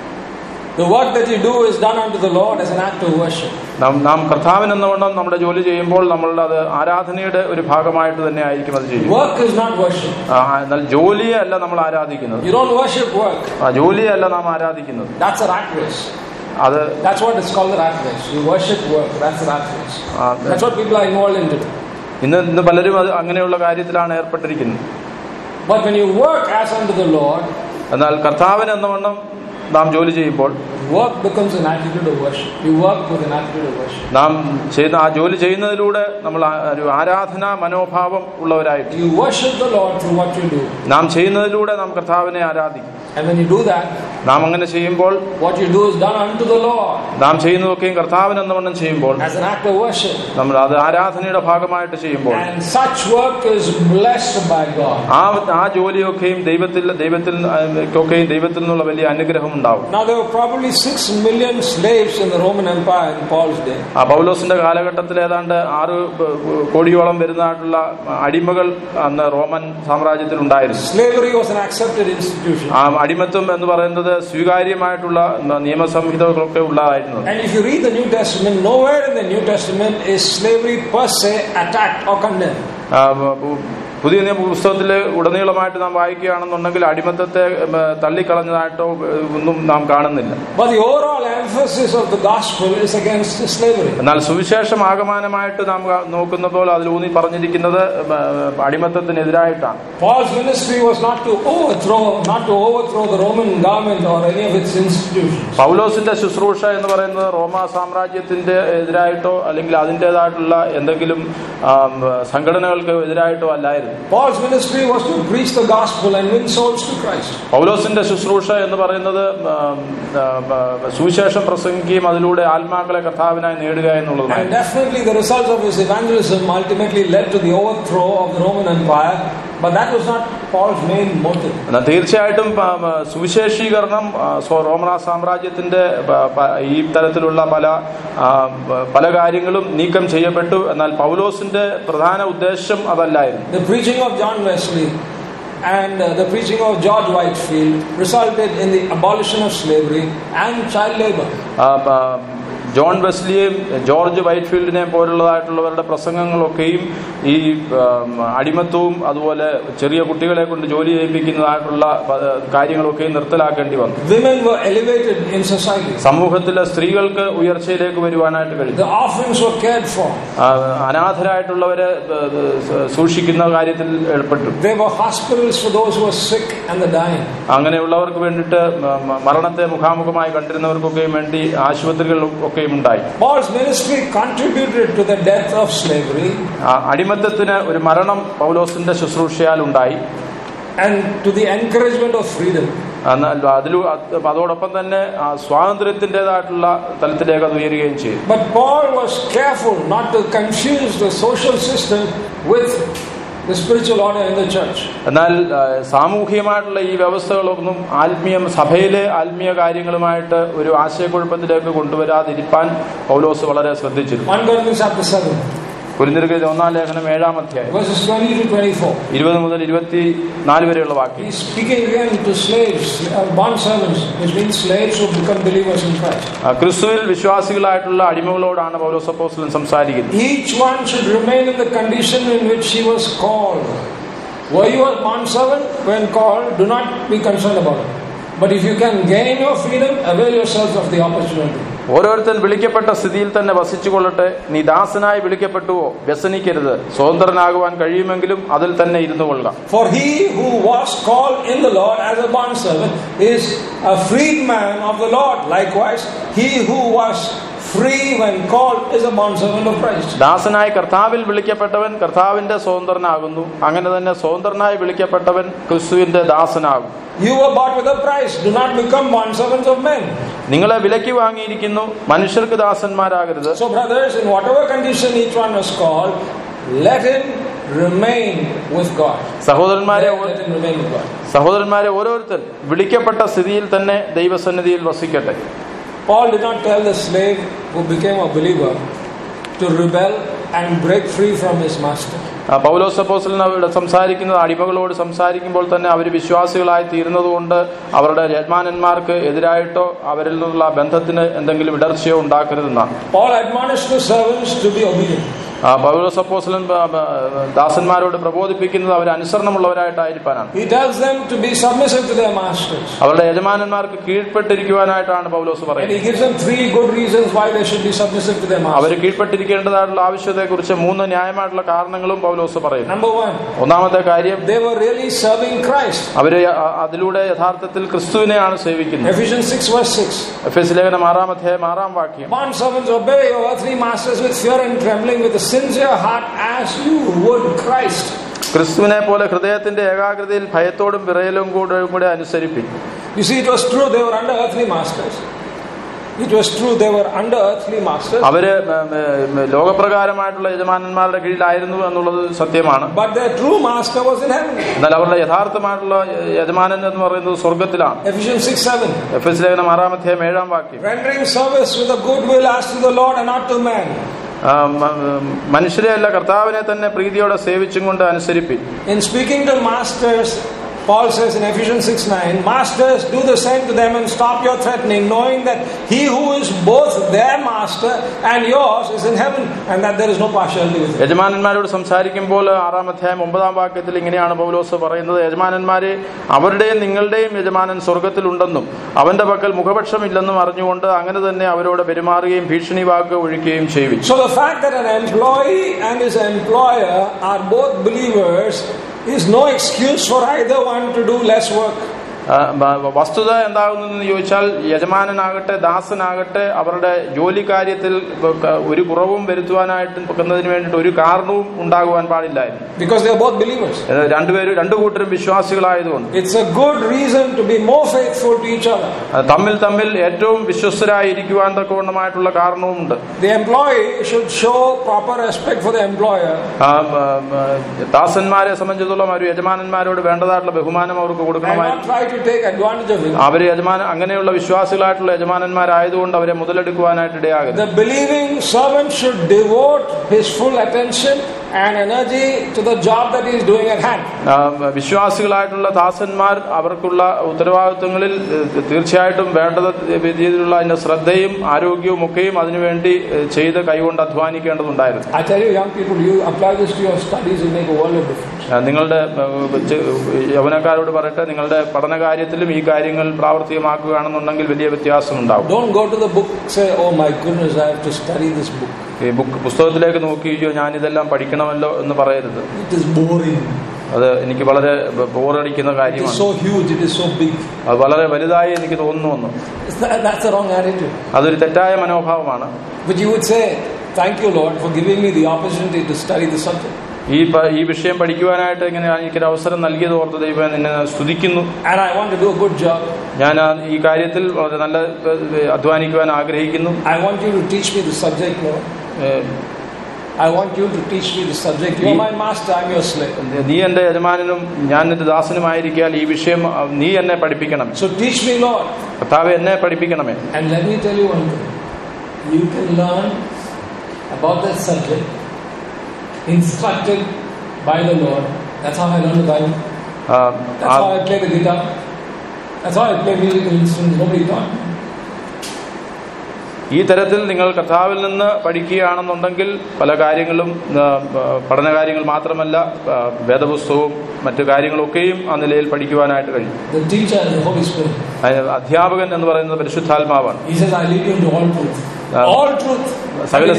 The work that you do is done unto the Lord as an act of worship. നാം നാം കർത്താവിന് എന്നോണം നമ്മുടെ ജോലി ചെയ്യുമ്പോൾ നമ്മളുടെ അത് ആരാധനയുടെ ഒരു ഭാഗമായിട്ട് തന്നെ ആയിരിക്കും അത് ചെയ്യുന്നത്. Work is not worship. എന്നാൽ ജോലിയെ അല്ല നമ്മൾ ആരാധിക്കുന്നത്. You don't worship work. ആ ജോലിയെ അല്ല നാം ആരാധിക്കുന്നത്. That's a rat race. അത് That's what it's called, the rat race. You worship work. That's the rat race. That's what people are involved in today. ഇന്ന് ഇന്ന് പലരും അത് അങ്ങനെയുള്ള കാര്യത്തിലാണ് ഏർപ്പെട്ടിരിക്കുന്നത്. But when you work as unto the Lord, എന്നാൽ കർത്താവിന് എന്നവണ്ണം നാം ജോലി ചെയ്യുമ്പോൾ work becomes an attitude of worship. You work with an attitude of worship. നാം ചെയ്യുന്ന ആ ജോലി ചെയ്യുന്നതിലൂടെ നമ്മൾ ഒരു ആരാധനാ മനോഭാവം ഉള്ളവരായിട്ട് You worship the Lord through what you do. നാം ചെയ്യുന്നതിലൂടെ നാം കർത്താവിനെ ആരാധിക്കും. And when you do that, നാം അങ്ങനെ ചെയ്യുമ്പോൾ what you do is done unto the Lord. നാം ചെയ്യുന്നതൊക്കെയും കർത്താവിന് എന്നവണ്ണം ചെയ്യുമ്പോൾ As an act of worship. നമ്മൾ അത് ആരാധനയുടെ ഭാഗമായിട്ട് ചെയ്യുമ്പോൾ And such work is blessed by God. ആ ആ ജോലിയൊക്കെയും ദൈവത്തിൽ ദൈവത്തിൽ ഒക്കെയും ദൈവത്തിൽ നിന്നുള്ള വലിയ അനുഗ്രഹം ഉണ്ടാവും. Now there were probably six million slaves in the Roman Empire in Paul's day. ആ പൗലോസിന്റെ കാലഘട്ടത്തിൽ ഏതാണ്ട് ആറ് കോടിയോളം വരുന്നതായിട്ടുള്ള അടിമകൾ അന്ന് റോമൻ സാമ്രാജ്യത്തിൽ ഉണ്ടായിരുന്നു. Slavery was an accepted institution. ആ അടിമത്വം എന്ന് പറയുന്നത് സ്വീകാര്യമായിട്ടുള്ള നിയമസംഹിതകളൊക്കെ ഉള്ളതായിരുന്നു. And if you read the New Testament, nowhere in the New Testament is slavery per se attacked or condemned. പുതിയ നിയമ പുസ്തകത്തിൽ ഉടനീളമായിട്ട് നാം വായിക്കുകയാണെന്നുണ്ടെങ്കിൽ അടിമത്തത്തെ തള്ളിക്കളഞ്ഞതായിട്ടോ ഒന്നും നാം കാണുന്നില്ല. But the overall emphasis of the gospel is against slavery. എന്നാൽ സുവിശേഷം ആഗമനമായിട്ട് നാം നോക്കുന്ന പോലെ അതിൽ ഊന്നി പറഞ്ഞിരിക്കുന്നത് അടിമത്തത്തിനെതിരായിട്ടാണ്. Paul's ministry was not to overthrow, not to overthrow the Roman government or any of its institutions. പൗലോസിന്റെ ശുശ്രൂഷ എന്ന് പറയുന്നത് റോമാ സാമ്രാജ്യത്തിന്റെ എതിരായിട്ടോ അല്ലെങ്കിൽ അതിൻ്റെതായിട്ടുള്ള എന്തെങ്കിലും സംഘടനകൾക്ക് എതിരായിട്ടോ അല്ലായിരുന്നു. Paul's ministry was to preach the gospel and win souls to Christ. പൗലോസിന്റെ ശുശ്രൂഷ എന്ന് പറയുന്നത് സുവിശേഷം പ്രസംഗിക്കുകയും അതിലൂടെ ആത്മാക്കളെ കർത്താവിനായി നേടുക എന്നുള്ളതാണ്. And definitely the results of his evangelism ultimately led to the overthrow of the Roman Empire, but that was not Paul's main motive. എന്നാൽ തീർച്ചയായിട്ടും സുവിശേഷീകരണം റോമൻ സാമ്രാജ്യത്തിന്റെ ഈ തരത്തിലുള്ള പല പല കാര്യങ്ങളും നീക്കം ചെയ്യപ്പെട്ടു. എന്നാൽ പൗലോസിന്റെ പ്രധാന ഉദ്ദേശം അതല്ലായിരുന്നു. The preaching of John Wesley and uh, the preaching of George Whitefield resulted in the abolition of slavery and child labor. John വെസ്ലിയെയും ജോർജ് വൈറ്റ്ഫീൽഡിനെയും പോലുള്ളതായിട്ടുള്ളവരുടെ പ്രസംഗങ്ങളൊക്കെയും ഈ അടിമത്വവും അതുപോലെ ചെറിയ കുട്ടികളെ കൊണ്ട് ജോലി ചെയ്യിപ്പിക്കുന്നതായിട്ടുള്ള കാര്യങ്ങളൊക്കെ നിർത്തലാക്കേണ്ടി വന്നു. Women were elevated in society. സമൂഹത്തിലെ സ്ത്രീകൾക്ക് ഉയർച്ചയിലേക്ക് വരുവാനായിട്ട് കഴിഞ്ഞു. The orphans were cared for. അനാഥരായിട്ടുള്ളവരെ സൂക്ഷിക്കുന്ന കാര്യത്തിൽ ഏർപ്പെട്ടു. There were hospitals for those who were sick and the dying. അങ്ങനെയുള്ളവർക്ക് വേണ്ടിയിട്ട് മരണത്തെ മുഖാമുഖമായി കണ്ടിരുന്നവർക്കൊക്കെയും വേണ്ടി ആശുപത്രികൾ ഒക്കെ ഉണ്ടായി. Paul's ministry contributed to the death of slavery. അടിമത്തത്തിന് ഒരു മരണം പൗലോസിന്റെ ശുശ്രൂഷയാൽ ഉണ്ടായി. And to the encouragement of freedom. അതിൽ അതോടൊപ്പം തന്നെ സ്വാതന്ത്ര്യത്തിൻ്റെതായിട്ടുള്ള തലത്തിലേക്ക് അത് ഉയരുകയും ചെയ്തു. But Paul was careful not to confuse the social system with the spiritual order in the church. എന്നാൽ സാമൂഹികമായിട്ടുള്ള ഈ വ്യവസ്ഥകളൊന്നും ആത്മീയ സഭയിലെ ആത്മീയ കാര്യങ്ങളുമായിട്ട് ഒരു ആശയക്കുഴപ്പത്തിലേക്ക് കൊണ്ടുവരാതിരിക്കാൻ പൗലോസ് വളരെ ശ്രദ്ധിച്ചിരുന്നു. First Corinthians chapter seven. കൊരിന്ത്യർക്ക് ഒന്നാം ലേഖനം ഏഴാം അധ്യായം verses twenty to twenty-four. ഇരുപത് മുതൽ ഇരുപത്തിനാല് വരെയുള്ള വാക്യം. He's speaking again to slaves, bond servants, which means slaves who become believers in Christ. ക്രിസ്തുവിൽ വിശ്വാസികളായിട്ടുള്ള അടിമകളോടാണ് പൗലോസ് അപ്പോസ്തലൻ സംസാരിക്കുന്നത്. Each one should remain in the condition in which he was called. Were you a bond servant when called? Do not be concerned about it. But if you can gain your freedom, avail yourselves of the opportunity. ഓരോരുത്തൻ വിളിക്കപ്പെട്ട സ്ഥിതിയിൽ തന്നെ വസിച്ചുകൊള്ളട്ടെ. നീ ദാസനായി വിളിക്കപ്പെട്ടുവോ വ്യസനിക്കരുത്. സ്വതന്ത്രനാകുവാൻ കഴിയുമെങ്കിലും അതിൽ തന്നെ ഇരുന്നു കൊള്ളുക. For he who was called in the Lord as a bondservant is a freedman of the Lord. Likewise, he who was free when called is a bondservant of Christ. ദാസനായി കർത്താവിൽ വിളിക്കപ്പെട്ടവൻ കർത്താവിന്റെ സ്വതന്ത്രനാകുന്നു. അങ്ങനെ തന്നെ സ്വതന്ത്രനായി വിളിക്കപ്പെട്ടവൻ ക്രിസ്തുവിന്റെ ദാസനാകും. You were bought with a price. Do not become bondservants of men. നിങ്ങളെ വിലയ്ക്ക് വാങ്ങിയിരിക്കുന്നു, മനുഷ്യർക്ക് ദാസന്മാരാകരുത്. So brothers, in whatever condition each one was called, let him remain with God. സഹോദരന്മാരെ Let him remain with God. സഹോദരന്മാരെ ഓരോരുത്തർ വിളിക്കപ്പെട്ട സ്ഥിതിയിൽ തന്നെ ദൈവസന്നിധിയിൽ വസിക്കട്ടെ. Paul did not tell the slave who became a believer to rebel and break free from his master. പൗലോസ് അപ്പോസ്തലൻ സംസാരിക്കുന്നത് അടിമകളോട് സംസാരിക്കുമ്പോൾ തന്നെ അവർ വിശ്വാസികളായി തീരുന്നതുകൊണ്ട് അവരുടെ യജമാനന്മാർക്ക് എതിരായിട്ടോ അവരിൽ നിന്നുള്ള ബന്ധത്തിന് എന്തെങ്കിലും ഇടർച്ചയോ ഉണ്ടാക്കരുതെന്നാണ്. Paul admonished the servants to be obedient. പൗലോസ് അപ്പോസ്തലൻ ദാസന്മാരോട് പ്രബോധിപ്പിക്കുന്നത് അവർ അനുസരണമുള്ളവരായിട്ടായിരിക്കാനാണ്. He tells them to be submissive to their masters. അവരുടെ യജമാനന്മാർക്ക് കീഴ്പ്പെട്ടിരിക്കുവാനായിട്ടാണ് പൗലോസ് പറയുന്നത്. And he gives them three good reasons why they should be submissive to their masters. അവർ കീഴ്പ്പെട്ടിരിക്കേണ്ടതായിട്ടുള്ള ആവശ്യത്തെക്കുറിച്ച് മൂന്ന് ന്യായമായിട്ടുള്ള കാരണങ്ങളും പൗലോസ് പറയുന്നു. Number one, ഒന്നാമത്തെ കാര്യം, they were really serving Christ. അവര് അതിലൂടെ യഥാർത്ഥത്തിൽ ക്രിസ്തുവിനെയാണ് സേവിക്കുന്നത്. Ephesians six verse six. എഫെസ്യ ലേഖനം ആറാം അധ്യായം ആറാം വാക്യം. Bond servants, obey your earthly masters with fear and trembling, with a sincere heart as you would Christ. ക്രിസ്തുവിനെ പോലെ ഹൃദയത്തിന്റെ ഏകാഗ്രതയിൽ ഭയത്തോടും വിറയലും കൂടെ കൂടെ അനുസരിപ്പിൻ. You see, it was true they were under earthly masters. It was true they were under earthly masters. അവര് ലോകപ്രകാരമായിട്ടുള്ള യജമാനന്മാരുടെ കീഴിലായിരുന്നു എന്നുള്ളത് സത്യമാണ്. But their true master was in heaven. എന്നാൽ അവരുടെ യഥാർത്ഥമായിട്ടുള്ള യജമാനൻ എന്ന് പറയുന്നത് സ്വർഗ്ഗത്തിലാണ്. Ephesians six seven. എഫെസ്യ ലേഖനം ആറാം അധ്യായം ഏഴാം വാക്യം. Rendering service with a good will as to the Lord and not to man. മനുഷ്യരെ അല്ല കർത്താവിനെ തന്നെ പ്രീതിയോടെ സേവിച്ചും കൊണ്ട് അനുസരിപ്പിൻ. In speaking to masters, Paul says in Ephesians six nine, masters, do the same to them and stop your threatening, knowing that he who is both their master and yours is in heaven, and that there is no partiality with him. യജമാനന്മാരോട് സംസാരിക്കുമ്പോൾ ആറാം അധ്യായം ഒമ്പതാം വാക്യത്തിൽ ഇങ്ങനെയാണ് പൗലോസ് പറയുന്നത്, യജമാനന്മാരെ, അവരുടെയും നിങ്ങളുടെയും യജമാനൻ സ്വർഗ്ഗത്തിലുണ്ടെന്നും അവന്റെ പക്കൽ മുഖപക്ഷമില്ലെന്നും അറിഞ്ഞുകൊണ്ട് അങ്ങനെ തന്നെ അവരോട് പെരുമാറുകയും ഭീഷണി വാക്ക് ഒഴിക്കുകയും ചെയ്യും. So the fact that an employee and his employer are both believers is no excuse for either one to do less work. വസ്തുത എന്താകുന്നതെന്ന് ചോദിച്ചാൽ യജമാനനാകട്ടെ ദാസനാകട്ടെ അവരുടെ ജോലി കാര്യത്തിൽ ഒരു കുറവും വരുത്തുവാനായിട്ട് വെക്കുന്നതിന് വേണ്ടിയിട്ട് ഒരു കാരണവും ഉണ്ടാകുവാൻ പാടില്ലായിരുന്നു. Because they are both believers. രണ്ടുപേരും രണ്ടു കൂട്ടരും വിശ്വാസികളായതുകൊണ്ട് It's a good reason to be more faithful to each other. തമ്മിൽ തമ്മിൽ ഏറ്റവും വിശ്വസ്തരായിരിക്കുവാൻ തക്കവണ്ണമായിട്ടുള്ള കാരണവുമുണ്ട്. The employee should show proper respect for the employer. ദാസന്മാരെ സംബന്ധിച്ചിടത്തോളം ഒരു യജമാനന്മാരോട് വേണ്ടതായിട്ടുള്ള ബഹുമാനം അവർക്ക് കൊടുക്കണമായിരുന്നു. അവര് യജമാന അങ്ങനെയുള്ള വിശ്വാസികളായിട്ടുള്ള യജമാനന്മാരായതുകൊണ്ട് അവരെ മുതലെടുക്കുവാനായിട്ട് ഇടയാകരുത്. The believing servant should devote his full attention and energy to the job that he is doing at hand. വിശ്വാസികളായിട്ടുള്ള ദാസന്മാർ അവർക്കുള്ള ഉത്തരവാദിത്വങ്ങളിൽ തീർച്ചയായിട്ടും വേണ്ടത് രീതിയിലുള്ള അതിന്റെ ശ്രദ്ധയും ആരോഗ്യവും ഒക്കെയും അതിനുവേണ്ടി ചെയ്ത് കൈകൊണ്ട് അധ്വാനിക്കേണ്ടതുണ്ടായിരുന്നു. I tell you, young people, you apply this to your studies, you make a world of difference. നിങ്ങളുടെ യൗവനക്കാരോട് പറയട്ടെ, നിങ്ങളുടെ പഠനകാര്യത്തിലും ഈ കാര്യങ്ങൾ പ്രാവർത്തികമാക്കുകയാണെന്നുണ്ടെങ്കിൽ വലിയ വ്യത്യാസം ഉണ്ടാവും. Don't go to the book say, oh my goodness, I have to study this book. ഈ book പുസ്തകത്തിലേക്ക് നോക്കിയോ ഞാൻ ഇതെല്ലാം പഠിക്കണമല്ലോ എന്ന് പറയരുത്. It is boring. അത് എനിക്ക് വളരെ ബോറടിക്കുന്ന കാര്യമാണ്. It is so huge, it is so big. അത് വളരെ വലുതായി എനിക്ക് തോന്നുന്നു. That's the wrong attitude. അതൊരു തെറ്റായ മനോഭാവമാണ്. But you would say, thank you Lord for giving me the opportunity to study the subject. ഈ ഈ വിഷയം പഠിക്കുവാനായിട്ട് ഇങ്ങനെ എനിക്കൊരു അവസരം നൽകിയത് ഓർത്ത് ദൈവം നിന്നെ സ്തുതിക്കുന്നു. And I want to do a good job. ഞാൻ ഈ കാര്യത്തിൽ വളരെ നല്ല അധ്വാനിക്കുവാൻ ആഗ്രഹിക്കുന്നു. I want you to teach me the subject, Lord. I want you to teach me the subject. You are my master, I am your slave. നീ എന്റെ യജമാനനും ഞാൻ നിന്റെ ദാസനുമായിരിക്കാൻ ഈ വിഷയം നീ എന്നെ പഠിപ്പിക്കണം. So teach me, Lord. കർത്താവേ, എന്നെ പഠിപ്പിക്കണമേ. And let me tell you one thing. You can learn about that subject instructed by the Lord. That's how I learn the Bible. Uh, That's how I play the guitar. That's how I play musical instruments. Nobody taught me. ഈ തരത്തിൽ നിങ്ങൾ കർത്താവിൽ നിന്ന് പഠിക്കുകയാണെന്നുണ്ടെങ്കിൽ പല കാര്യങ്ങളും പഠന കാര്യങ്ങൾ മാത്രമല്ല വേദപുസ്തകവും മറ്റു കാര്യങ്ങളൊക്കെയും ആ നിലയിൽ പഠിക്കുവാനായിട്ട് കഴിയും. അധ്യാപകൻ എന്ന് പറയുന്നത് പരിശുദ്ധാത്മാവാണ്. സകല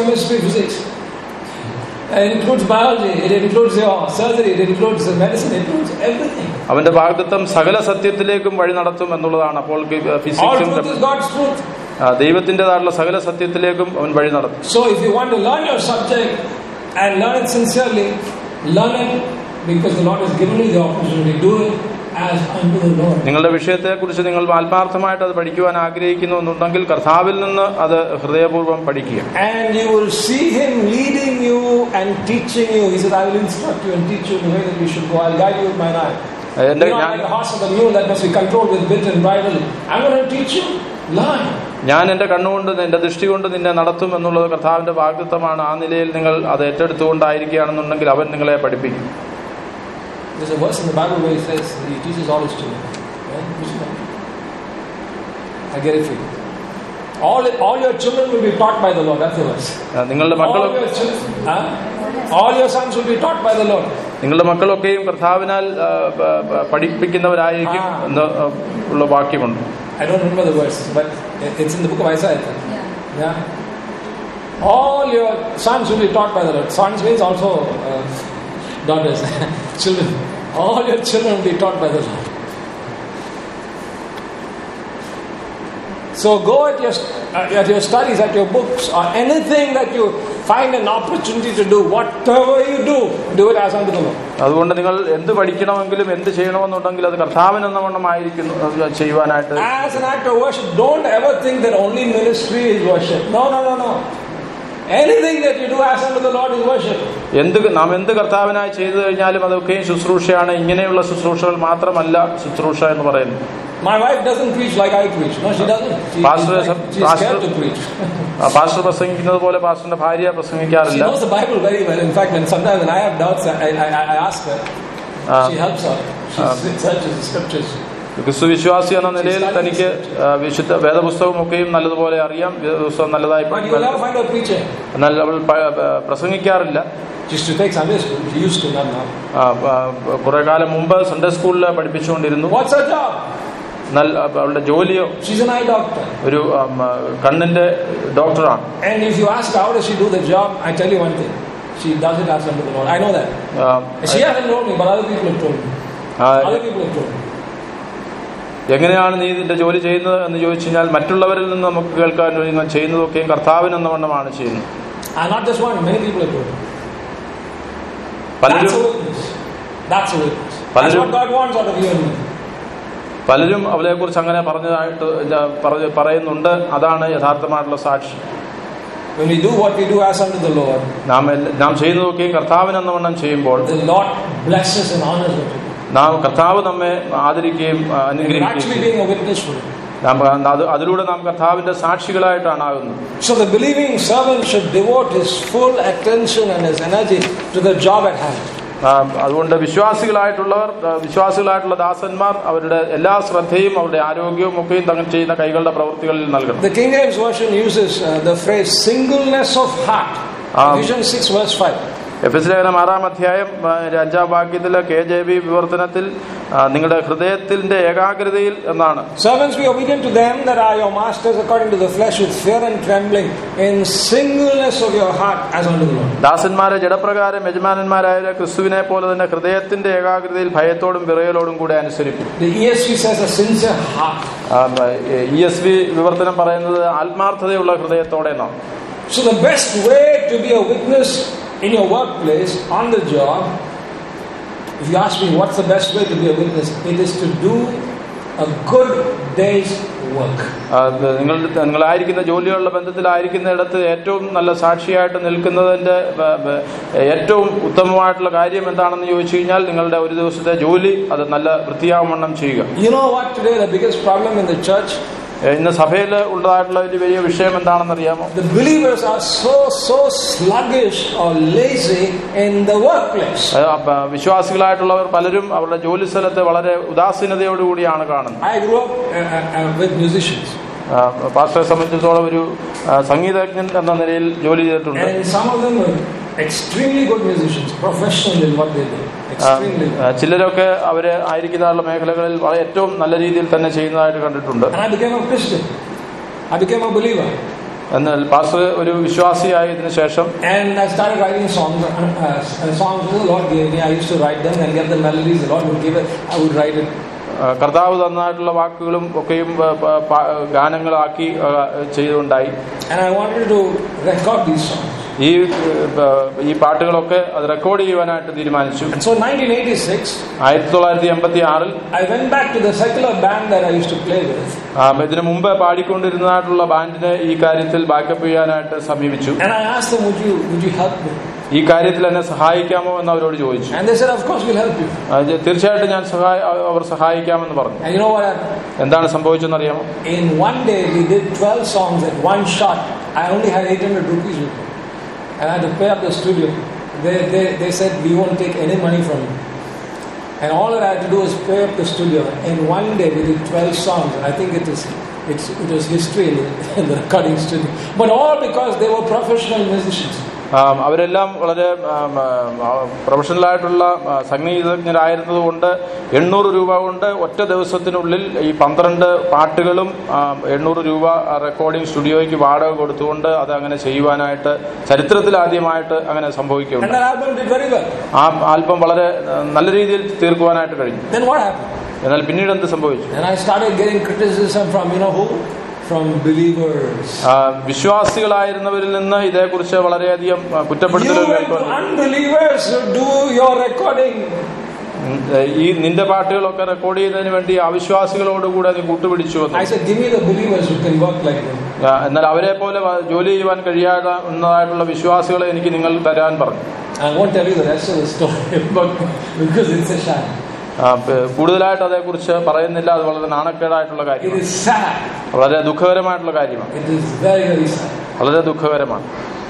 It includes biology, it includes your surgery, it includes medicine, it includes everything. അവന്റെ വാഗ്ദത്തം സകല സത്യത്തിലേക്കും വഴി നടത്തും എന്നുള്ളതാണ്. അപ്പോൾ ഫിസിക്സും ദൈവത്തിന്റേതായിട്ടുള്ള സകല സത്യത്തിലേക്കും അവൻ വഴി നടത്തും. So if you want to learn your subject and learn it sincerely, learn it because the Lord has given you the opportunity to do it as unto the Lord. നിങ്ങളുടെ വിഷയത്തെക്കുറിച്ച് നിങ്ങൾ ആത്മാർത്ഥമായിട്ട് അത് പഠിക്കുവാൻ ആഗ്രഹിക്കുന്നു എന്നുണ്ടെങ്കിൽ കർത്താവിൽ നിന്ന് അത് ഹൃദയപൂർവ്വം പഠിക്കുക. And you will see him leading you and teaching you. He said, I will instruct you and teach you the way that you should go. I'll guide you with my eye. You know, like a horse of the mule that must be controlled with bit and bridle. I'm going to teach you. Learn. ഞാൻ എന്റെ കണ്ണുകൊണ്ട് എന്റെ ദൃഷ്ടി കൊണ്ട് നിന്നെ നടത്തും എന്നുള്ളത് കർത്താവിന്റെ വാഗ്ദത്തമാണ്. ആ നിലയിൽ നിങ്ങൾ അത് ഏറ്റെടുത്തുകൊണ്ടായിരിക്കുകയാണെന്നുണ്ടെങ്കിൽ അവൻ നിങ്ങളെ പഠിപ്പിക്കും. There's a verse in the Bible where he says he teaches all his children. I get it for you. All, all your children will be taught by the Lord. That's the verse. നിങ്ങളുടെ മക്കൾ all your children, huh? all your sons will be taught by the Lord. നിങ്ങളുടെ മക്കളൊക്കെയും കർത്താവിനാൽ പഠിപ്പിക്കുന്നവരായിരിക്കും എന്ന് ഉള്ള വാക്യമുണ്ട്. I don't remember the verse, but it's in the book of Isaiah. Yeah. yeah. All your sons will be taught by the Lord. Sons means also uh, daughters, children. All your children will be taught by the Lord. So go at your uh, at your studies, at your books, or anything that you find an opportunity to do. Whatever you do, do it as unto the Lord. അതുകൊണ്ട് നിങ്ങൾ എന്ത് പഠിക്കണമെങ്കിലും എന്ത് ചെയ്യണമെന്നുണ്ടെങ്കിൽ അത് കർത്താവിന് എന്ന വണ്ണമായിരിക്കുന്നു ചെയ്യുവാനായിട്ട്. As an act of worship, don't ever think that only ministry is worship. No, no, no, no. Anything that you do as unto the Lord is worship. എന്ത് നാം എന്ത് കർത്താവിനായി ചെയ്തു കഴിഞ്ഞാലും അതൊക്കെയും ശുശ്രൂഷയാണ്. ഇങ്ങനെയുള്ള ശുശ്രൂഷകൾ മാത്രമല്ല ശുശ്രൂഷ എന്ന് പറയുന്നത്. My wife doesn't preach like I preach. No, she doesn't. She, pastor, she's, like, she's pastor, scared to preach. pastor പ്രസംഗിക്കുന്നത് പോലെ പാസ്റ്ററിന്റെ ഭാര്യ പ്രസംഗിക്കാറില്ല. She knows the Bible very well. In fact, when sometimes when I have doubts, I, I, I ask her. Uh, she helps out. She searches the scriptures. ക്രിസ്തു വിശ്വാസി എന്ന നിലയിൽ തനിക്ക് വിശുദ്ധ വേദപുസ്തകം ഒക്കെയും നല്ലതുപോലെ അറിയാം. വേദപുസ്തകം നല്ലതായി എന്നാൽ അവൾ പ്രസംഗിക്കാറില്ല. കുറെ കാലം മുമ്പ് സൺഡേ സ്കൂളിൽ പഠിപ്പിച്ചുകൊണ്ടിരുന്നു. എന്നാൽ അവളുടെ ജോലിയോ ഒരു കണ്ണിന്റെ ഡോക്ടറാണ്. She does it as unto the Lord. I know that. Uh, she hasn't told me, but other people have told me. Uh, other people have told me. എങ്ങനെയാണ് നീ ഇതിന്റെ ജോലി ചെയ്യുന്നത് എന്ന് ചോദിച്ചു കഴിഞ്ഞാൽ മറ്റുള്ളവരിൽ നിന്ന് നമുക്ക് കേൾക്കാൻ ഞാൻ ചെയ്യുന്നതൊക്കെയും കർത്താവിനെന്ന വണ്ണമാണ് ചെയ്യുന്നത്. പലരും അവരെ കുറിച്ച് അങ്ങനെ പറഞ്ഞതായിട്ട് പറയുന്നുണ്ട്. അതാണ് യഥാർത്ഥമായിട്ടുള്ള സാക്ഷി. When we do what we do as unto the Lord, നാം നാം ചെയ്യുന്നതൊക്കെയും കർത്താവിനെന്ന വണ്ണം ചെയ്യുമ്പോൾ the Lord blesses and honors it. നാം കർത്താവ് നമ്മെ ആദരിക്കുകയും അനുഗ്രഹിക്കുകയും അതിലൂടെ നാം കർത്താവിന്റെ സാക്ഷികളായിട്ടാണ് ആകുന്നത്. So the believing servant should devote his full attention and his energy to the job at hand. അതുകൊണ്ട് വിശ്വാസികളായിട്ടുള്ളവർ വിശ്വാസികളായിട്ടുള്ള ദാസന്മാർ അവരുടെ എല്ലാ ശ്രദ്ധയും അവരുടെ ആരോഗ്യവും ഒക്കെയും തങ്ങൾ ചെയ്യുന്ന കൈകളുടെ പ്രവൃത്തികളിൽ നൽകണം. The King James version uses uh, the phrase singleness of heart. Ephesians six verse five. എഫെസ്യലേഖനം ആറാം അധ്യായം അഞ്ചാം വാക്യത്തിലെ കെ ജെ ബി വിവർത്തനത്തിൽ നിങ്ങളുടെ ഹൃദയത്തിന്റെ ഏകാഗ്രതയിൽ എന്നാണ്. Servants, be obedient to them that are your masters according to the flesh, with fear and trembling, in singleness of your heart as unto the Lord. ദാസന്മാരെ ജഡപ്രകാരം യജമാനന്മാരായ ക്രിസ്തുവിനെ പോലെ തന്നെ ഹൃദയത്തിന്റെ ഏകാഗ്രതയിൽ ഭയത്തോടും വിറയലോടും കൂടെ അനുസരിക്കും. The E S V says a sincere heart. E S V വിവർത്തനം പറയുന്നത് ആത്മാർത്ഥതയുള്ള ഹൃദയത്തോടെ എന്നാണ്. So the best way to be a witness in your workplace, on the job, if you ask me what's the best way to be a witness, it is to do a good day's work. നിങ്ങൾ നിങ്ങളായിരിക്കുന്ന ജോലിയുള്ള ബന്ധത്തിലായിരിക്കുന്ന ഇടത്ത് ഏറ്റവും നല്ല സാക്ഷിയായിട്ട് നിൽക്കുന്നതിന്റെ ഏറ്റവും ഉത്തമമായിട്ടുള്ള കാര്യം എന്താണെന്ന് ചോദിച്ചു കഴിഞ്ഞാൽ നിങ്ങളുടെ ഒരു ദിവസത്തെ ജോലി അത് നല്ല വൃത്തിയാവണ്ണം ചെയ്യുക. You know what today the biggest problem in the church? ഇന്ന് സഭയിൽ ഉള്ളതായിട്ടുള്ള ഒരു വലിയ വിഷയം എന്താണെന്ന് അറിയാമോ? The believers are so so sluggish or lazy in the workplace. വിശ്വാസികളായിട്ടുള്ളവർ പലരും അവരുടെ ജോലി സ്ഥലത്ത് വളരെ ഉദാസീനതയോടുകൂടിയാണ് കാണുന്നത്. I grew up uh, uh, with musicians. പാസ്റ്ററെ സംബന്ധിച്ചിടത്തോളം ഒരു സംഗീതജ്ഞൻ എന്ന നിലയിൽ ജോലി ചെയ്തിട്ടുണ്ട്. Extremely good musicians, professional in what they do. Extremely. ചിലരൊക്കെ അവര് ആയിരിക്കുന്ന മേഖലകളിൽ വളരെ ഏറ്റവും നല്ല രീതിയിൽ തന്നെ ചെയ്യുന്നതായിട്ട് കണ്ടിട്ടുണ്ട്. And I became a Christian. I became a believer. എന്നാൽ പാസ്റ്റർ ഒരു വിശ്വാസിയായതിനു ശേഷം and I started writing songs. Uh, songs the Lord gave me. I used to write them and get the melodies. The Lord would give it. I would write it. കർത്താവ് തന്നതായിട്ടുള്ള വാക്കുകളും ഒക്കെയും ഗാനങ്ങളാക്കി ചെയ്തുണ്ടായി. And I wanted to record these songs. ഈ ഈ പാട്ടുകളൊക്കെ അത് record ചെയ്യുവാനായിട്ട് തീരുമാനിച്ചു. So nineteen eighty-six ആയിരത്തി തൊള്ളായിരത്തി എൺപത്തി ആറിൽ I went back to the secular band that I used to play with. ഇതിനു മുമ്പ് പാടിക്കൊണ്ടിരുന്നതായിട്ടുള്ള ബാൻഡിനെ ഈ കാര്യത്തിൽ ബാക്കപ്പ് ചെയ്യാനായിട്ട് സമീപിച്ചു. And I asked them, would you would you help me? ഈ കാര്യത്തിൽ എന്നെ സഹായിക്കാമോ എന്ന് അവരോട് ചോദിച്ചു. And they said, of course we'll help you. തീർച്ചയായിട്ടും ഞാൻ അവർ സഹായിക്കാമെന്ന് പറഞ്ഞു. And you know what happened? എന്താണ് സംഭവിച്ചെന്ന് അറിയാമോ? In one day we did twelve songs at one shot. I only had eight hundred rupees with me. And I had to pay up the studio. They, they, they said, we won't take any money from you. And all that I had to do was pay up the studio. In one day we did twelve songs. And I think it was, it's, it was history in the, in the recording studio. But all because they were professional musicians. അവരെല്ലാം വളരെ പ്രൊഫഷണലായിട്ടുള്ള സംഗീതജ്ഞരായിരുന്നതുകൊണ്ട് എണ്ണൂറ് രൂപ കൊണ്ട് ഒറ്റ ദിവസത്തിനുള്ളിൽ ഈ പന്ത്രണ്ട് പാട്ടുകളും എണ്ണൂറ് രൂപ റെക്കോർഡിംഗ് സ്റ്റുഡിയോയ്ക്ക് വാടക കൊടുത്തുകൊണ്ട് അത് അങ്ങനെ ചെയ്യുവാനായിട്ട് ചരിത്രത്തിൽ ആദ്യമായിട്ട് അങ്ങനെ സംഭവിക്കുകയുണ്ട്. ആ ആൽബം വളരെ നല്ല രീതിയിൽ തീർക്കുവാനായിട്ട് കഴിഞ്ഞു. എന്നാൽ പിന്നീട് എന്ത് സംഭവിച്ചു? From believers. വിശ്വാസികളായിരുന്നവരിൽ നിന്ന് ഇതേക്കുറിച്ച് വളരെയധികം കുറ്റപ്പെടുത്തലുകൾ കേൾക്കുന്നു. Unbelievers do your recording. ഈ നിന്റെ പാട്ടുകളൊക്കെ റെക്കോർഡ് ചെയ്യുന്നതിന് വേണ്ടി അവിശ്വാസികളോടുകൂടെ നീ കൂട്ടുപിടിച്ചു വന്നു. I said, give me the believers who can work like them. എന്നാൽ അവരെ പോലെ ജോലി ചെയ്യുവാൻ കഴിയാതെ എന്നതായിട്ടുള്ള വിശ്വാസികളെ എനിക്ക് നിങ്ങൾ തരാൻ പറഞ്ഞു. I won't tell you the rest of the story because it's a shame. കൂടുതലായിട്ട് അതേക്കുറിച്ച് പറയുന്നില്ല. അത് വളരെ നാണക്കേടായിട്ടുള്ള കാര്യമാണ്. വളരെ ദുഃഖകരമായിട്ടുള്ള കാര്യമാണ്. വളരെ ദുഃഖകരമാണ്.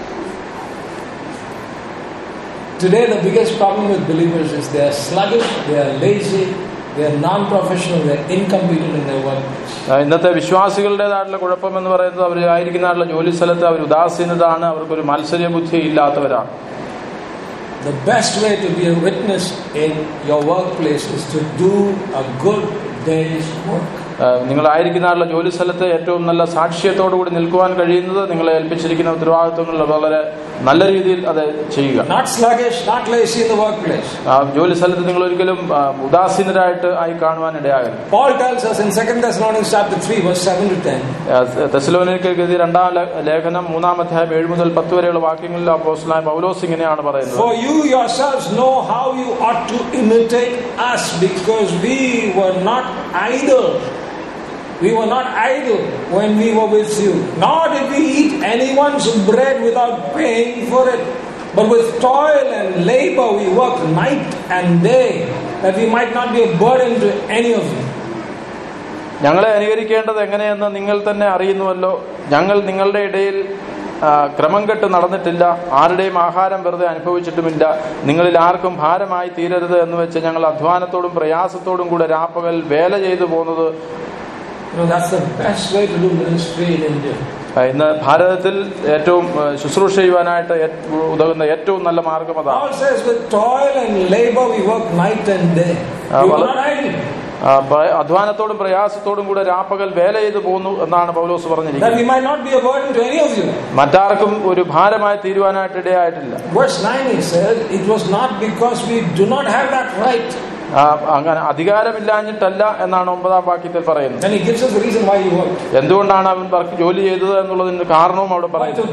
Today the biggest problem with believers is they are sluggish, they are lazy, they are non-professional, they are incompetent in their work. ഇന്നത്തെ വിശ്വാസികളുടേതായിട്ടുള്ള കുഴപ്പം എന്ന് പറയുന്നത് അവർ ആയിരിക്കുന്ന ജോലി സ്ഥലത്ത് അവർ ഉദാസീനതാണ്, അവർക്കൊരു മത്സര ബുദ്ധി ഇല്ലാത്തവരാണ്. The best way to be a witness in your workplace is to do a good day's work. നിങ്ങളായിരിക്കുന്ന ജോലി സ്ഥലത്ത് ഏറ്റവും നല്ല സാക്ഷ്യത്തോടു കൂടി നിൽക്കുവാൻ കഴിയുന്നത് നിങ്ങളെ ഏൽപ്പിച്ചിരിക്കുന്ന ഉത്തരവാദിത്വങ്ങൾ വളരെ നല്ല രീതിയിൽ അത് ചെയ്യുക. Not sluggish, not lazy in the workplace. ജോലി സ്ഥലത്ത് നിങ്ങൾ ഒരിക്കലും ഉദാസീനരായിട്ട് ആയി കാണുവാൻ ഇടയാകരുത്. Paul tells us in Second Thessalonians chapter three verse seven to ten. തെസ്സലോനിക്കർക്ക് രണ്ടാം ലേഖനം മൂന്നാം അധ്യായം ഏഴ് മുതൽ പത്ത് വരെയുള്ള വാക്യങ്ങളിൽ അപ്പോസ്തലനായ പൗലോസ് ഇങ്ങനെയാണ് പറയുന്നത്. For you yourselves know how you ought to imitate us, because we were not idle. We were not idle when we were with you, nor did we eat anyone's bread without paying for it. But with toil and labor we worked night and day, that we might not be a burden to any of you. ഞങ്ങളെ അനുകരിക്കേണ്ടത് എങ്ങനെയെന്ന് നിങ്ങൾ തന്നെ അറിയുന്നുവല്ലോ. ഞങ്ങൾ നിങ്ങളുടെ ഇടയിൽ ക്രമം കെട്ട് നടന്നിട്ടില്ല, ആരുടെയും ആഹാരം വെറുതെ അനുഭവിച്ചിട്ടുമില്ല. നിങ്ങളിൽ ആർക്കും ഭാരമായി തീരരുത് എന്ന് വെച്ച് ഞങ്ങൾ അധ്വാനത്തോടും പ്രയാസത്തോടും കൂടെ രാപ്പകൽ വേല ചെയ്തു പോകുന്നത്. You know, that's the best way to do ministry in India. ഇന്ന് ഭാരതത്തിൽ ഏറ്റവും ശുശ്രൂഷ ചെയ്യുവാനായിട്ട് ഉതകുന്ന ഏറ്റവും നല്ല മാർഗം അതാണ്. Paul says, with toil and labor we work night and day. We were not idle. അധ്വാനത്തോടും പ്രയാസത്തോടും കൂടെ രാപ്പകൽ വേല ചെയ്തു പോകുന്നു എന്നാണ് പൗലോസ് പറഞ്ഞിരിക്കുന്നത്. That we might not be a burden to any of you. മറ്റാർക്കും ഒരു ഭാരമായി തീരുവാനായിട്ട് ഇടയായിട്ടില്ല. Verse nine he said, it was not because we do not have that right. അങ്ങനെ അധികാരമില്ലാഞ്ഞിട്ടല്ല എന്നാണ് ഒമ്പതാം വാക്യത്തിൽ പറയുന്നത്. എന്തുകൊണ്ടാണ് അവൻ ജോലി ചെയ്തത് എന്നുള്ളതിന്റെ കാരണവും അവിടെ പറയുന്നു.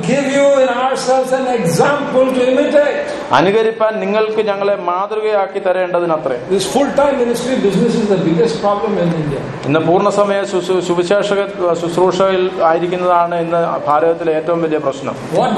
അനുകരിപ്പാൻ നിങ്ങൾക്ക് ഞങ്ങളെ മാതൃകയാക്കി തരേണ്ടതിനത്രേ. ഇന്ന് പൂർണ്ണസമയ സുവിശേഷ ശുശ്രൂഷയിൽ ആയിരിക്കുന്നതാണ് ഇന്ന് ഭാരതത്തിലെ ഏറ്റവും വലിയ പ്രശ്നം.